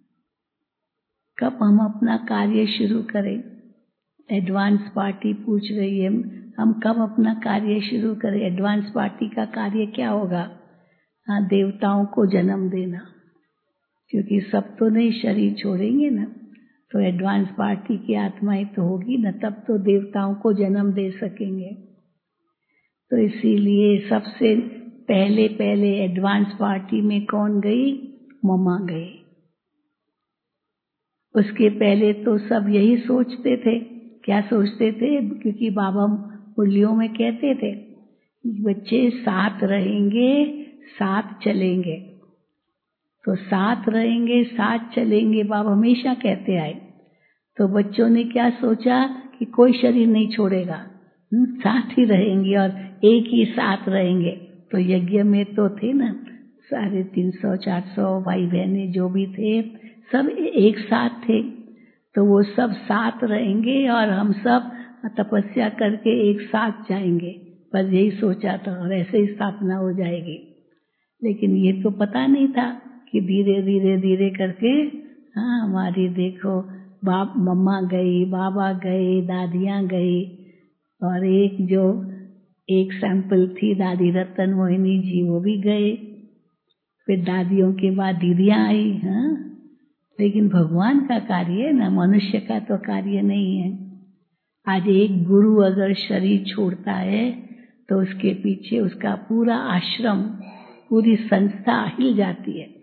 कब हम अपना कार्य शुरू करें? एडवांस पार्टी पूछ रही है हम कब अपना कार्य शुरू करें? एडवांस पार्टी का कार्य क्या होगा? हाँ, देवताओं को जन्म देना, क्योंकि सब तो नहीं शरीर छोड़ेंगे ना। तो एडवांस पार्टी की आत्माएं तो होगी न, तब तो देवताओं को जन्म दे सकेंगे। तो इसीलिए सबसे पहले पहले एडवांस पार्टी में कौन गई? मम्मा गई। उसके पहले तो सब यही सोचते थे। क्या सोचते थे? क्योंकि बाबा मुरलियों में कहते थे बच्चे साथ रहेंगे साथ चलेंगे। तो साथ रहेंगे साथ चलेंगे बाबा हमेशा कहते आए। तो बच्चों ने क्या सोचा कि कोई शरीर नहीं छोड़ेगा, साथ ही रहेंगे और एक ही साथ रहेंगे। तो यज्ञ में तो थे ना साढ़े तीन सौ चार सौ भाई बहने जो भी थे सब एक साथ थे। तो वो सब साथ रहेंगे और हम सब तपस्या करके एक साथ जाएंगे, बस यही सोचा था और ऐसे ही स्थापना हो जाएगी। लेकिन ये तो पता नहीं था कि धीरे धीरे धीरे करके हाँ हमारी देखो बाप मम्मा गई, बाबा गए, दादियाँ गई और एक जो एक सैंपल थी दादी रतन मोहिनी जी वो भी गए। फिर दादियों के बाद दीदियाँ आई। हाँ लेकिन भगवान का कार्य है ना, मनुष्य का तो कार्य नहीं है। आज एक गुरु अगर शरीर छोड़ता है तो उसके पीछे उसका पूरा आश्रम पूरी संस्था हिल जाती है।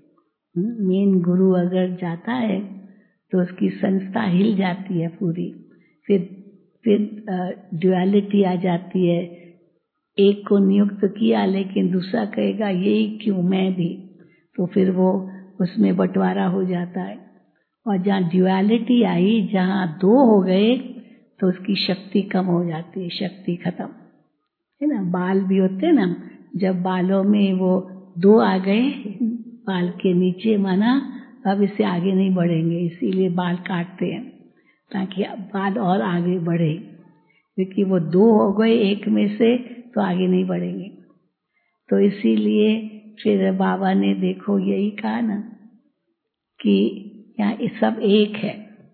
मेन गुरु अगर जाता है तो उसकी संस्था हिल जाती है पूरी। फिर फिर ड्युअलिटी आ जाती है। एक को नियुक्त किया लेकिन दूसरा कहेगा यही क्यों मैं भी, तो फिर वो उसमें बंटवारा हो जाता है। और जहाँ ड्युअलिटी आई, जहाँ दो हो गए तो उसकी शक्ति कम हो जाती है, शक्ति खत्म है ना। बाल भी होते हैं ना, जब बालों में वो दो आ गए बाल के नीचे, माना अब इससे आगे नहीं बढ़ेंगे, इसीलिए बाल काटते हैं ताकि बाल और आगे बढ़े, क्योंकि वो दो हो गए एक में से तो आगे नहीं बढ़ेंगे। तो इसीलिए फिर बाबा ने देखो यही कहा ना कि यहाँ सब एक है।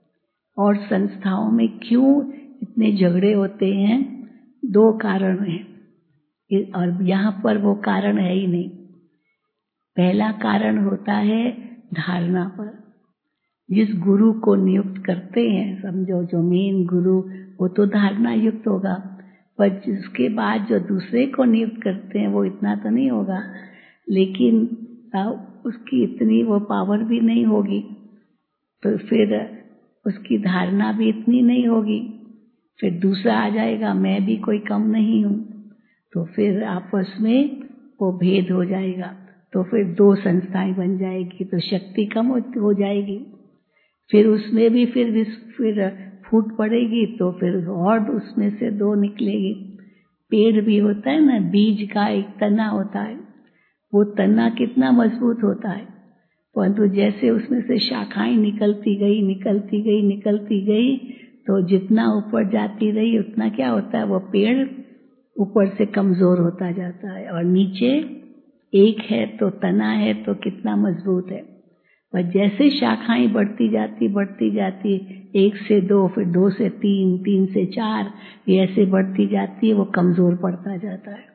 और संस्थाओं में क्यों इतने झगड़े होते हैं? दो कारण हैं और यहाँ पर वो कारण है ही नहीं। पहला कारण होता है धारणा पर। जिस गुरु को नियुक्त करते हैं, समझो जो मेन गुरु, वो तो धारणा युक्त होगा, पर जिसके बाद जो दूसरे को नियुक्त करते हैं वो इतना तो नहीं होगा, लेकिन उसकी इतनी वो पावर भी नहीं होगी, तो फिर उसकी धारणा भी इतनी नहीं होगी। फिर दूसरा आ जाएगा मैं भी कोई कम नहीं हूँ, तो फिर आपस में वो भेद हो जाएगा। तो फिर दो संस्थाएं बन जाएगी तो शक्ति कम हो जाएगी। फिर उसमें भी फिर फिर फूट पड़ेगी तो फिर और उसमें से दो निकलेगी। पेड़ भी होता है ना, बीज का एक तना होता है, वो तना कितना मजबूत होता है, परंतु जैसे उसमें से शाखाएं निकलती गई निकलती गई निकलती गई तो जितना ऊपर जाती रही उतना क्या होता है, वो पेड़ ऊपर से कमजोर होता जाता है। और नीचे एक है तो तना है तो कितना मजबूत है, पर जैसे शाखाएं बढ़ती जाती बढ़ती जाती, एक से दो, फिर दो से तीन, तीन से चार, ये ऐसे बढ़ती जाती है, वो कमजोर पड़ता जाता है।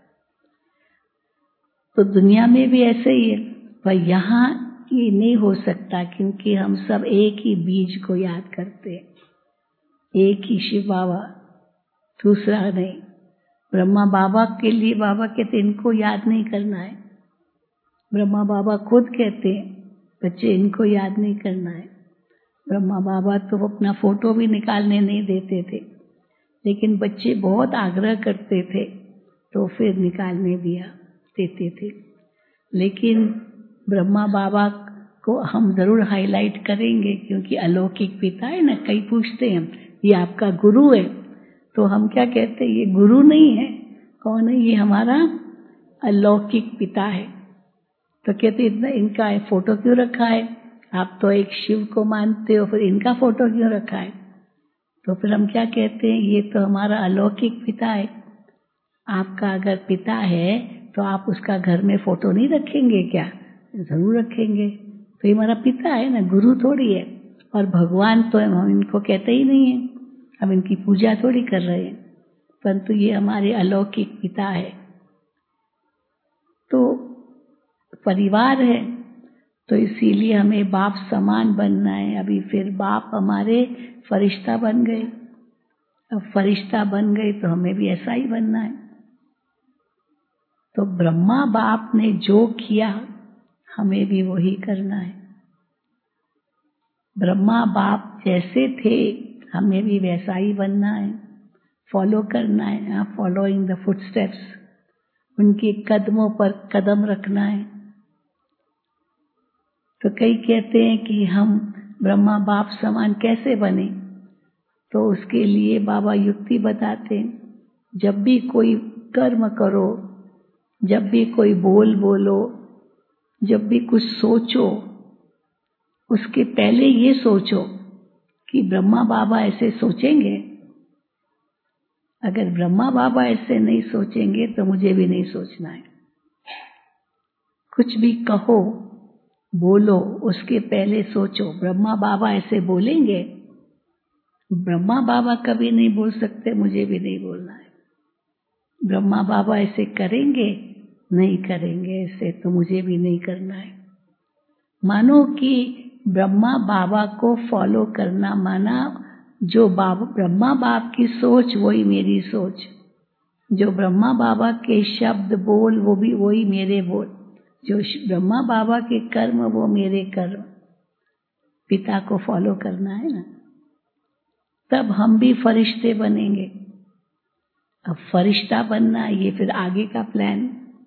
तो दुनिया में भी ऐसे ही है, पर यहाँ ये नहीं हो सकता क्योंकि हम सब एक ही बीज को याद करते हैं, एक ही शिव बाबा, दूसरा नहीं। ब्रह्मा बाबा के लिए बाबा कहते इनको याद नहीं करना है। ब्रह्मा बाबा खुद कहते हैं बच्चे इनको याद नहीं करना है। ब्रह्मा बाबा तो अपना फोटो भी निकालने नहीं देते थे, लेकिन बच्चे बहुत आग्रह करते थे तो फिर निकालने दिया देते थे। लेकिन ब्रह्मा बाबा को हम जरूर हाईलाइट करेंगे क्योंकि अलौकिक पिता है ना। कई पूछते हैं ये आपका गुरु है, तो हम क्या कहते हैं ये गुरु नहीं है। कौन है? ये हमारा अलौकिक पिता है। तो कहते इतना इनका फोटो क्यों रखा है? आप तो एक शिव को मानते हो, फिर इनका फोटो क्यों रखा है? तो फिर हम क्या कहते हैं, ये तो हमारा अलौकिक पिता है। आपका अगर पिता है तो आप उसका घर में फोटो नहीं रखेंगे क्या? जरूर रखेंगे। तो ये हमारा पिता है ना, गुरु थोड़ी है। और भगवान तो हम इनको कहते ही नहीं है, हम इनकी पूजा थोड़ी कर रहे हैं, परंतु ये हमारे अलौकिक पिता है। तो परिवार है तो इसीलिए हमें बाप समान बनना है। अभी फिर बाप हमारे फरिश्ता बन गए, अब फरिश्ता बन गए तो हमें भी ऐसा ही बनना है। तो ब्रह्मा बाप ने जो किया हमें भी वही करना है। ब्रह्मा बाप जैसे थे हमें भी वैसा ही बनना है, फॉलो करना है, फॉलोइंग द फुटस्टेप्स, उनके कदमों पर कदम रखना है। तो कई कहते हैं कि हम ब्रह्मा बाप समान कैसे बने, तो उसके लिए बाबा युक्ति बताते हैं, जब भी कोई कर्म करो, जब भी कोई बोल बोलो, जब भी कुछ सोचो, उसके पहले ये सोचो कि ब्रह्मा बाबा ऐसे सोचेंगे। अगर ब्रह्मा बाबा ऐसे नहीं सोचेंगे तो मुझे भी नहीं सोचना है। कुछ भी कहो बोलो, उसके पहले सोचो ब्रह्मा बाबा ऐसे बोलेंगे। ब्रह्मा बाबा कभी नहीं बोल सकते, मुझे भी नहीं बोलना है। ब्रह्मा बाबा ऐसे करेंगे, नहीं करेंगे ऐसे तो मुझे भी नहीं करना है। मानो कि ब्रह्मा बाबा को फॉलो करना माना जो बाबा ब्रह्मा बाप की सोच वही मेरी सोच, जो ब्रह्मा बाबा के शब्द बोल वो भी वही मेरे बोल, जो ब्रह्मा बाबा के कर्म वो मेरे कर्म। पिता को फॉलो करना है ना, तब हम भी फरिश्ते बनेंगे। अब फरिश्ता बनना ये फिर आगे का प्लान।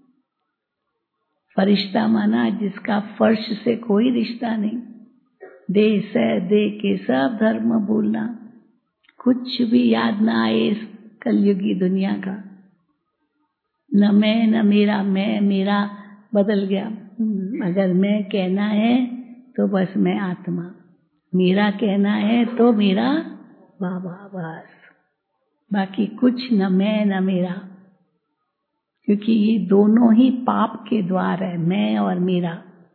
फरिश्ता माना जिसका फर्श से कोई रिश्ता नहीं, दे से दे के सब धर्म भूलना, कुछ भी याद ना आए इस कलयुगी दुनिया का। न मैं न मेरा, मैं मेरा बदल गया। अगर मैं कहना है तो बस मैं आत्मा, मेरा कहना है तो मेरा बाबा, बस बाकी कुछ न मैं न मेरा, क्योंकि ये दोनों ही पाप के द्वार है, मैं और मेरा।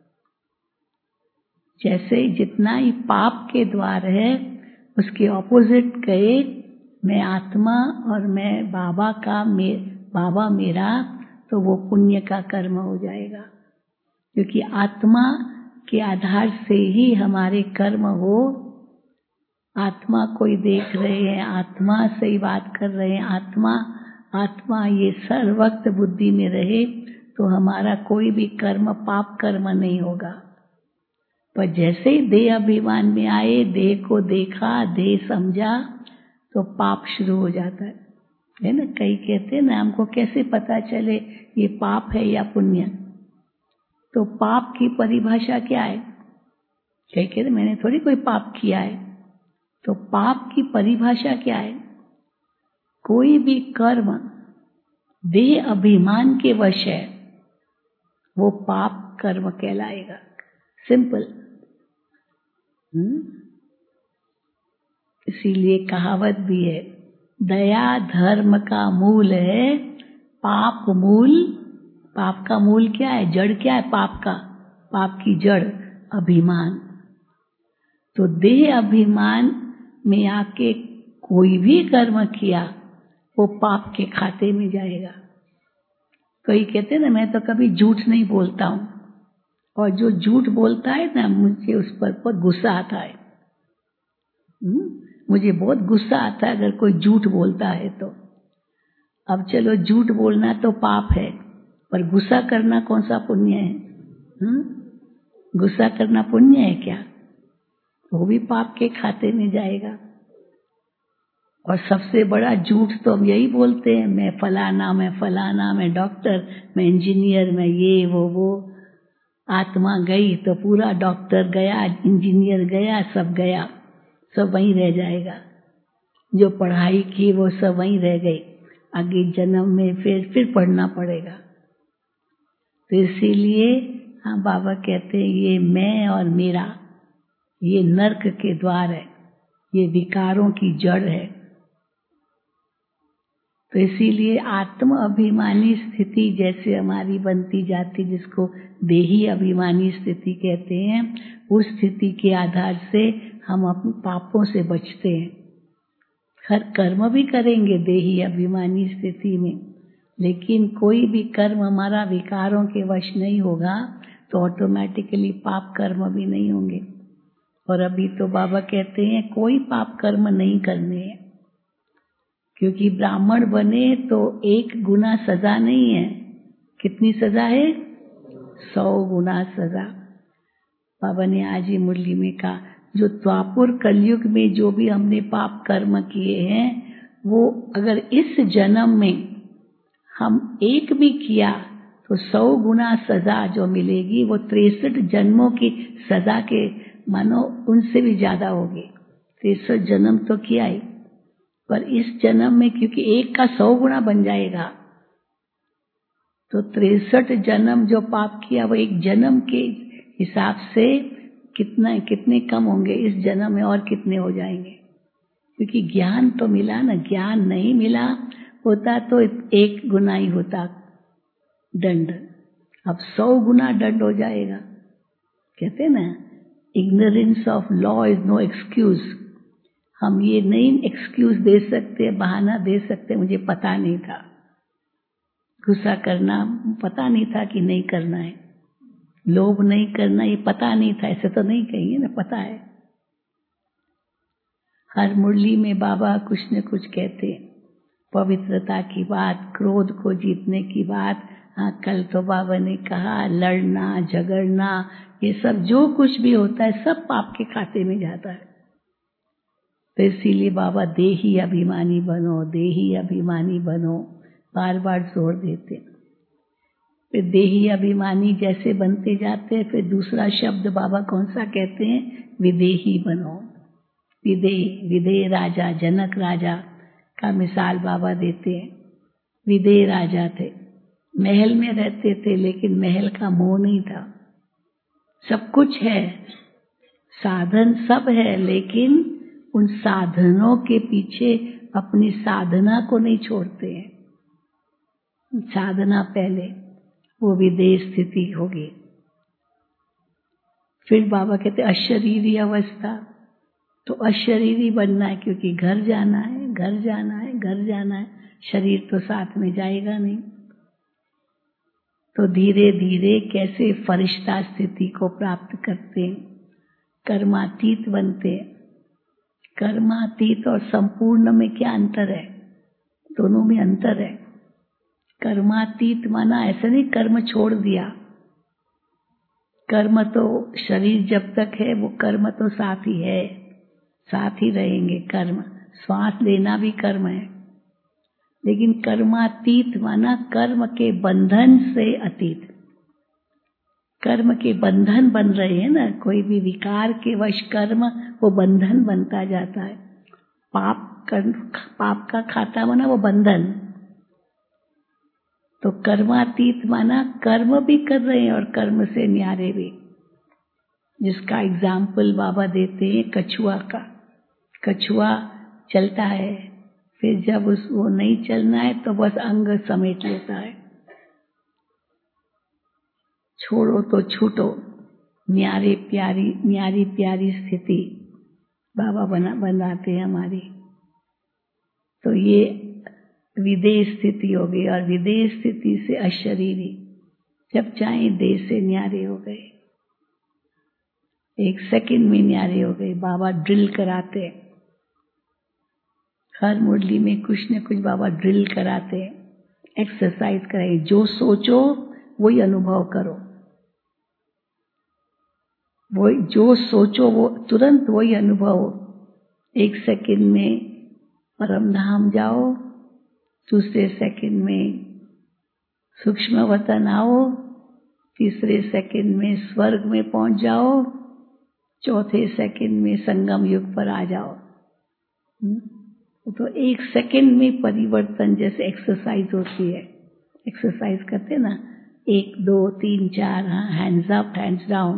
जैसे जितना ही पाप के द्वार है उसके ऑपोजिट गए, मैं आत्मा और मैं बाबा का, मे, बाबा मेरा, तो वो पुण्य का कर्म हो जाएगा। क्योंकि आत्मा के आधार से ही हमारे कर्म हो। आत्मा कोई देख रहे हैं, आत्मा से ही बात कर रहे हैं, आत्मा आत्मा ये सर वक्त बुद्धि में रहे तो हमारा कोई भी कर्म पाप कर्म नहीं होगा। पर जैसे ही देह अभिमान में आए, देह को देखा, देह समझा, तो पाप शुरू हो जाता है, है ना। कई कहते हैं ना, हमको कैसे पता चले ये पाप है या पुण्य। तो पाप की परिभाषा क्या है? कई कहते मैंने थोड़ी कोई पाप किया है। तो पाप की परिभाषा क्या है? कोई भी कर्म देह अभिमान के वश है वो पाप कर्म कहलाएगा। सिंपल। इसीलिए कहावत भी है, दया धर्म का मूल है, पाप मूल। पाप का मूल क्या है? जड़ क्या है पाप का? पाप की जड़ अभिमान। तो देह अभिमान में आके कोई भी कर्म किया वो पाप के खाते में जाएगा। कोई कहते हैं ना, मैं तो कभी झूठ नहीं बोलता हूं, और जो झूठ बोलता है ना, मुझे उस पर बहुत गुस्सा आता है। हुँ? मुझे बहुत गुस्सा आता है अगर कोई झूठ बोलता है तो। अब चलो झूठ बोलना तो पाप है, पर गुस्सा करना कौन सा पुण्य है? हुँ? गुस्सा करना पुण्य है क्या? वो भी पाप के खाते में जाएगा। और सबसे बड़ा झूठ तो हम यही बोलते हैं, मैं फलाना, मैं फलाना, मैं डॉक्टर, मैं इंजीनियर, मैं ये वो वो। आत्मा गई तो पूरा डॉक्टर गया, इंजीनियर गया, सब गया, सब वहीं रह जाएगा। जो पढ़ाई की वो सब वहीं रह गई, आगे जन्म में फिर फिर पढ़ना पड़ेगा। तो इसीलिए हाँ, बाबा कहते हैं ये मैं और मेरा, ये नर्क के द्वार है, ये विकारों की जड़ है। तो इसीलिए आत्म अभिमानी स्थिति जैसे हमारी बनती जाती, जिसको देही अभिमानी स्थिति कहते हैं, उस स्थिति के आधार से हम अपने पापों से बचते हैं। हर कर्म भी करेंगे देही अभिमानी स्थिति में, लेकिन कोई भी कर्म हमारा विकारों के वश नहीं होगा तो ऑटोमेटिकली पाप कर्म भी नहीं होंगे। और अभी तो बाबा कहते हैं कोई पाप कर्म नहीं करने हैं, क्योंकि ब्राह्मण बने तो एक गुना सजा नहीं है। कितनी सजा है? सौ गुना सजा। बाबा ने आज ही मुरली में कहा, जो द्वापर कलयुग में जो भी हमने पाप कर्म किए हैं, वो अगर इस जन्म में हम एक भी किया तो सौ गुना सजा जो मिलेगी वो तिरसठ जन्मों की सजा के मानो उनसे भी ज्यादा होगी। तिरसठ जन्म तो किया ही, पर इस जन्म में क्योंकि एक का सौ गुना बन जाएगा, तो तिरसठ जन्म जो पाप किया वो एक जन्म के हिसाब से कितना कितने कम होंगे इस जन्म में, और कितने हो जाएंगे। क्योंकि ज्ञान तो मिला ना, ज्ञान नहीं मिला होता तो एक गुना ही होता दंड, अब सौ गुना दंड हो जाएगा। कहते ना, ignorance of law is no excuse. हम ये नहीं एक्सक्यूज दे सकते, बहाना दे सकते मुझे पता नहीं था, गुस्सा करना पता नहीं था कि नहीं करना है, लोभ नहीं करना ये पता नहीं था, ऐसे तो नहीं कहेंगे ना, पता है। हर मुरली में बाबा कुछ न कुछ कहते, पवित्रता की बात, क्रोध को जीतने की बात। हाँ, कल तो बाबा ने कहा लड़ना झगड़ना ये सब जो कुछ भी होता है सब पाप के खाते में जाता है। तो इसीलिए बाबा देही अभिमानी बनो, देही अभिमानी बनो बार बार जोर देते। फिर देही अभिमानी जैसे बनते जाते हैं, फिर दूसरा शब्द बाबा कौन सा कहते हैं? विदेही बनो। विदेह विदेह राजा, जनक राजा का मिसाल बाबा देते हैं। विदेह राजा थे, महल में रहते थे, लेकिन महल का मोह नहीं था। सब कुछ है, साधन सब है, लेकिन उन साधनों के पीछे अपनी साधना को नहीं छोड़ते हैं। साधना पहले, वो विदेह स्थिति होगी। फिर बाबा कहते अशरीरी अवस्था, तो अशरीरी बनना है, क्योंकि घर जाना है, घर जाना है, घर जाना है, शरीर तो साथ में जाएगा नहीं। तो धीरे धीरे कैसे फरिश्ता स्थिति को प्राप्त करते हैं, कर्मातीत बनते हैं। कर्मातीत और संपूर्ण में क्या अंतर है? दोनों में अंतर है। कर्मातीत माना ऐसा नहीं कर्म छोड़ दिया, कर्म तो शरीर जब तक है वो कर्म तो साथ ही है, साथ ही रहेंगे कर्म। श्वास लेना भी कर्म है, लेकिन कर्मातीत माना कर्म के बंधन से अतीत। कर्म के बंधन बन रहे हैं ना, कोई भी विकार के वश कर्म वो बंधन बनता जाता है। पाप कर्म, पाप का खाता माना वो बंधन। तो कर्मातीत माना कर्म भी कर रहे हैं और कर्म से न्यारे भी, जिसका एग्जाम्पल बाबा देते हैं कछुआ का। कछुआ चलता है, फिर जब उस वो नहीं चलना है तो बस अंग समेट लेता है, छोड़ो तो छूटो। न्यारे प्यारी न्यारी प्यारी स्थिति बाबा बना बनाते हैं हमारी। तो ये विदेह स्थिति हो गई, और विदेह स्थिति से अशरीरी, जब चाहे देह से न्यारे हो गए, एक सेकंड में न्यारे हो गए। बाबा ड्रिल कराते हैं, हर मुरली में कुछ न कुछ बाबा ड्रिल कराते हैं, एक्सरसाइज कराए। जो सोचो वही अनुभव करो, वो जो सोचो वो तुरंत वही अनुभव हो। एक सेकंड में परम धाम जाओ, दूसरे सेकंड में सूक्ष्म वतन आओ, तीसरे सेकंड में स्वर्ग में पहुंच जाओ, चौथे सेकंड में संगम युग पर आ जाओ। तो एक सेकंड में परिवर्तन, जैसे एक्सरसाइज होती है, एक्सरसाइज करते ना, एक दो तीन चार, हाँ, हैंड्स अप हैंड्स डाउन,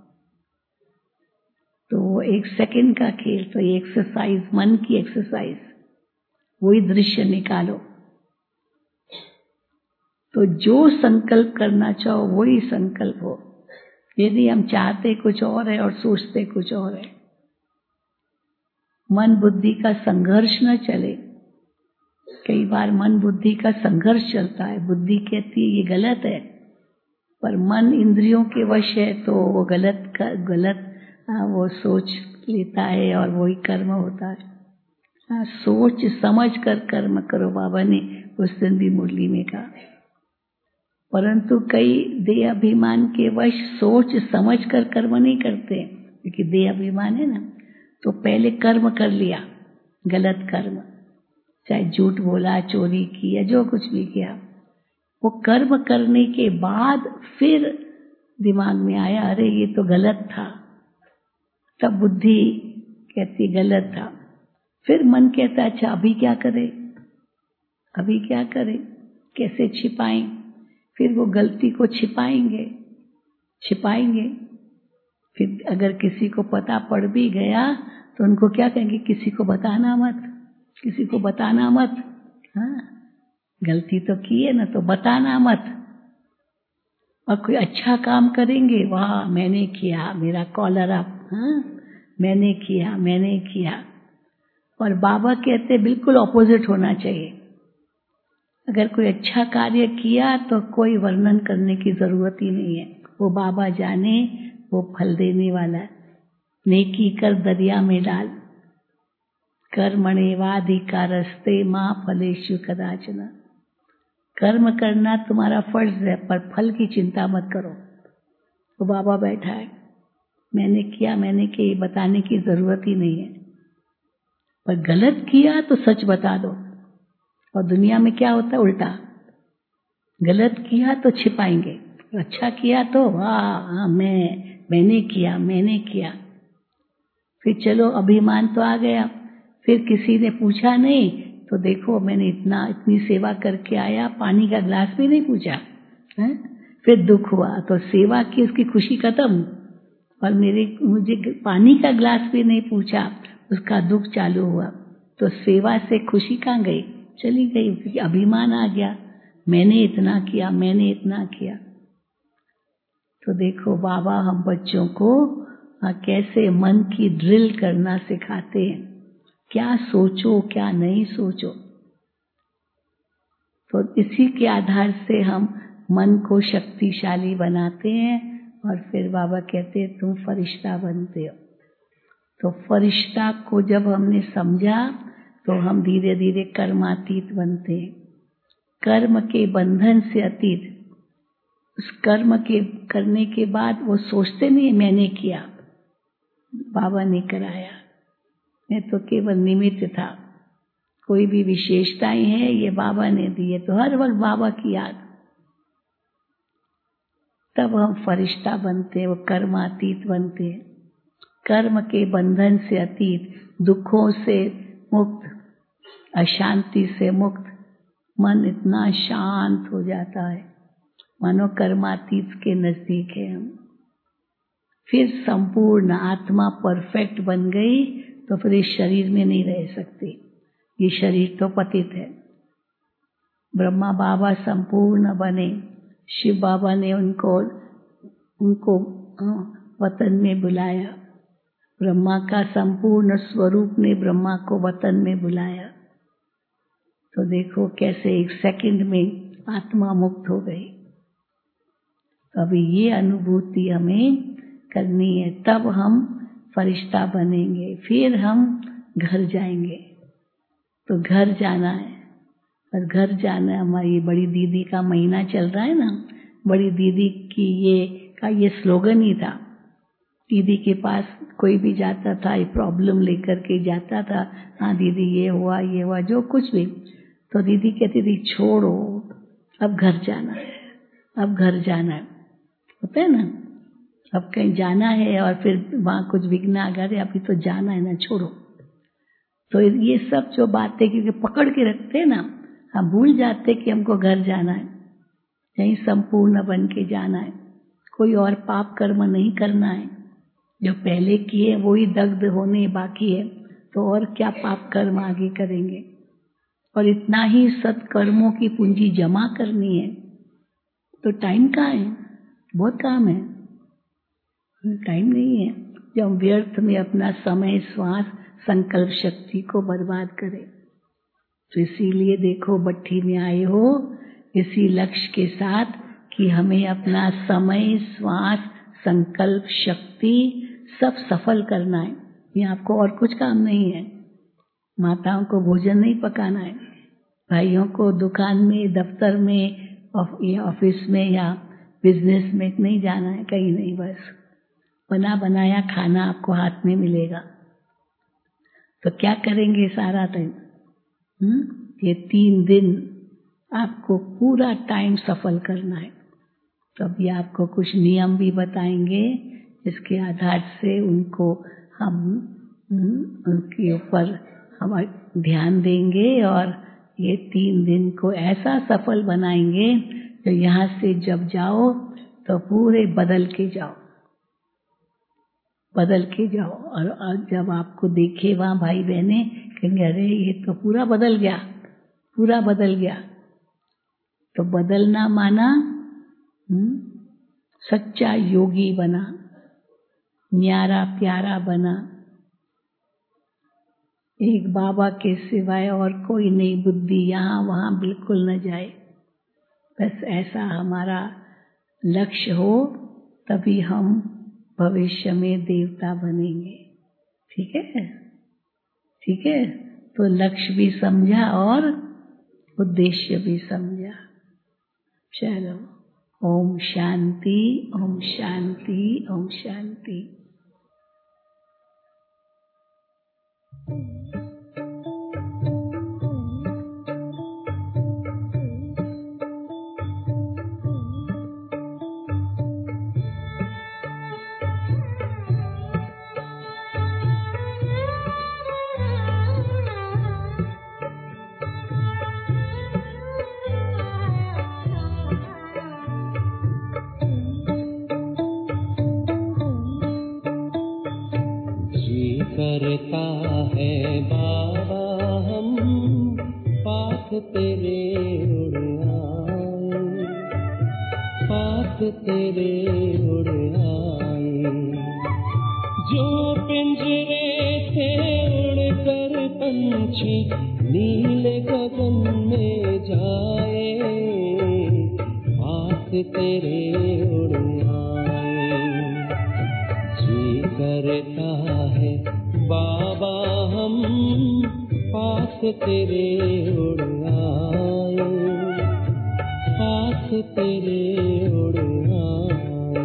तो वो एक सेकंड का खेल। तो ये एक्सरसाइज, मन की एक्सरसाइज, वही दृश्य निकालो। तो जो संकल्प करना चाहो वही संकल्प हो। यदि हम चाहते कुछ और है और सोचते कुछ और है, मन बुद्धि का संघर्ष न चले। कई बार मन बुद्धि का संघर्ष चलता है, बुद्धि कहती है ये गलत है, पर मन इंद्रियों के वश है तो वो गलत का गलत हाँ, वो सोच लेता है और वही कर्म होता है। हाँ, सोच समझ कर कर्म करो, बाबा ने उस दिन भी मुरली में कहा। परंतु कई देह अभिमान के वश सोच समझ कर कर्म नहीं करते, क्योंकि देह अभिमान है ना, तो पहले कर्म कर लिया, गलत कर्म, चाहे झूठ बोला, चोरी की या जो कुछ भी किया, वो कर्म करने के बाद फिर दिमाग में आया अरे ये तो गलत था, तब बुद्धि कहती गलत था। फिर मन कहता अच्छा अभी क्या करें, अभी क्या करें, कैसे छिपाएं, फिर वो गलती को छिपाएंगे छिपाएंगे फिर अगर किसी को पता पड़ भी गया तो उनको क्या कहेंगे, किसी को बताना मत, किसी को बताना मत। हाँ, गलती तो की है ना, तो बताना मत। और कोई अच्छा काम करेंगे, वाह मैंने किया, मेरा कॉलर अप, हाँ मैंने किया मैंने किया। और बाबा कहते बिल्कुल ऑपोजिट होना चाहिए। अगर कोई अच्छा कार्य किया तो कोई वर्णन करने की जरूरत ही नहीं है, वो बाबा जाने, वो फल देने वाला है। नेकी कर दरिया में डाल, कर्मणेवाधिकारस्ते मां फलेषु कदाचन। कर्म करना तुम्हारा फर्ज है, पर फल की चिंता मत करो। तो बाबा बैठा है, मैंने किया मैंने किया ये बताने की जरूरत ही नहीं है। पर गलत किया तो सच बता दो। और दुनिया में क्या होता है उल्टा, गलत किया तो छिपाएंगे, अच्छा किया तो वाह मैं मैंने किया मैंने किया। फिर चलो अभिमान तो आ गया, फिर किसी ने पूछा नहीं तो देखो मैंने इतना इतनी सेवा करके आया, पानी का ग्लास भी नहीं पूछा है? फिर दुख हुआ तो सेवा की उसकी खुशी खत्म, और मेरे मुझे पानी का ग्लास भी नहीं पूछा, उसका दुख चालू हुआ। तो सेवा से खुशी कहाँ गई, चली गई, क्योंकि अभिमान आ गया, मैंने इतना किया मैंने इतना किया। तो देखो बाबा हम बच्चों को कैसे मन की ड्रिल करना सिखाते हैं, क्या सोचो क्या नहीं सोचो। तो इसी के आधार से हम मन को शक्तिशाली बनाते हैं, और फिर बाबा कहते हैं तुम फरिश्ता बनते हो। तो फरिश्ता को जब हमने समझा तो हम धीरे धीरे कर्मातीत बनते हैं, कर्म के बंधन से अतीत। उस कर्म के करने के बाद वो सोचते नहीं मैंने किया, बाबा ने कराया, मैं तो केवल निमित्त था, कोई भी विशेषताएं हैं ये बाबा ने दी है, तो हर वक्त बाबा की याद। तब हम फरिश्ता बनते हैं, वो कर्मातीत बनते हैं, कर्म के बंधन से अतीत, दुखों से मुक्त, अशांति से मुक्त। मन इतना शांत हो जाता है, मानो कर्मातीत के नजदीक है हम। फिर संपूर्ण आत्मा परफेक्ट बन गई तो फिर इस शरीर में नहीं रह सकती, ये शरीर तो पतित है। ब्रह्मा बाबा संपूर्ण बने, शिव बाबा ने उनको उनको वतन में बुलाया, ब्रह्मा का संपूर्ण स्वरूप ने ब्रह्मा को वतन में बुलाया। तो देखो कैसे एक सेकंड में आत्मा मुक्त हो गई। तो अभी ये अनुभूति हमें करनी है, तब हम फरिश्ता बनेंगे, फिर हम घर जाएंगे। तो घर जाना है, और घर जाना है, हमारी बड़ी दीदी का महीना चल रहा है ना, बड़ी दीदी की ये का ये स्लोगन ही था। दीदी के पास कोई भी जाता था ये प्रॉब्लम लेकर के जाता था, हाँ दीदी ये हुआ ये हुआ जो कुछ भी, तो दीदी कहती थी छोड़ो अब घर जाना है, अब घर जाना है, होता है ना, अब कहीं जाना है और फिर वहां कुछ विघ्न आ गया, अभी तो जाना है ना, छोड़ो। तो ये सब जो बातें क्योंकि पकड़ के रखते हैं ना, हम भूल जाते कि हमको घर जाना है, यहीं संपूर्ण बन के जाना है, कोई और पाप कर्म नहीं करना है, जो पहले किए वो ही दग्ध होने बाकी है, तो और क्या पाप कर्म आगे करेंगे। और इतना ही सत्कर्मों की पूंजी जमा करनी है, तो टाइम कहाँ है, बहुत काम है, टाइम नहीं है जो हम व्यर्थ में अपना समय श्वास संकल्प शक्ति को बर्बाद करें। तो इसीलिए देखो भट्ठी में आए हो इसी लक्ष्य के साथ कि हमें अपना समय, श्वास, संकल्प, शक्ति सब सफल करना है। ये आपको और कुछ काम नहीं है। माताओं को भोजन नहीं पकाना है, भाइयों को दुकान में, दफ्तर में, या ऑफिस में या बिजनेस में नहीं जाना है, कहीं नहीं। बस बना बनाया खाना आपको हाथ में मिलेगा। तो क्या करेंगे सारा दिन? हम्म ये तीन दिन आपको पूरा टाइम सफल करना है। तो अभी आपको कुछ नियम भी बताएंगे, जिसके आधार से उनको हम उनके ऊपर हम ध्यान देंगे और ये तीन दिन को ऐसा सफल बनाएंगे तो यहाँ से जब जाओ तो पूरे बदल के जाओ, बदल के जाओ। और जब आपको देखे वहाँ भाई बहने, कहेंगे अरे ये तो पूरा बदल गया, पूरा बदल गया। तो बदलना माना हुँ? सच्चा योगी बना, न्यारा प्यारा बना, एक बाबा के सिवाय और कोई नहीं, बुद्धि यहाँ वहाँ बिल्कुल न जाए। बस ऐसा हमारा लक्ष्य हो, तभी हम भविष्य में देवता बनेंगे। ठीक है, ठीक है। तो लक्ष्य भी समझा और उद्देश्य भी समझा। चलो, ओम शांति, ओम शांति, ओम शांति। करता है बाबा हम पास तेरे उड़ आए, पास तेरे उड़ आए। जो पिंजरे से उड़ कर पंछी नीले गगन में जाए, पास तेरे उड़ आए। जी करता है बाबा हम पास तेरे उड़ आए, पास तेरे उड़ आए।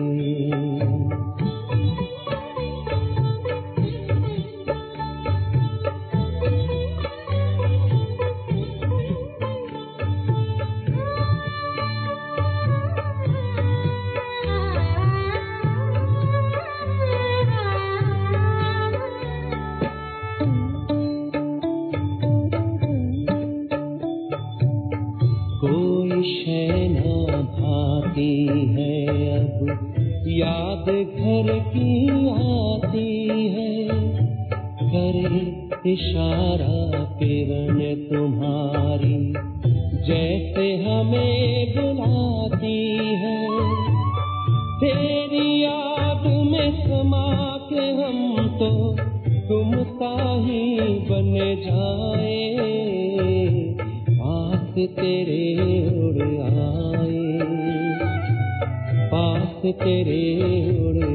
है अब याद घर की आती है, करे इशारा किरण तुम्हारी जैसे हमें बुलाती है। तेरी याद में समा के हम तो तुम सा ही बन जाए, पास तेरे उड़ आए, पास तेरे उड़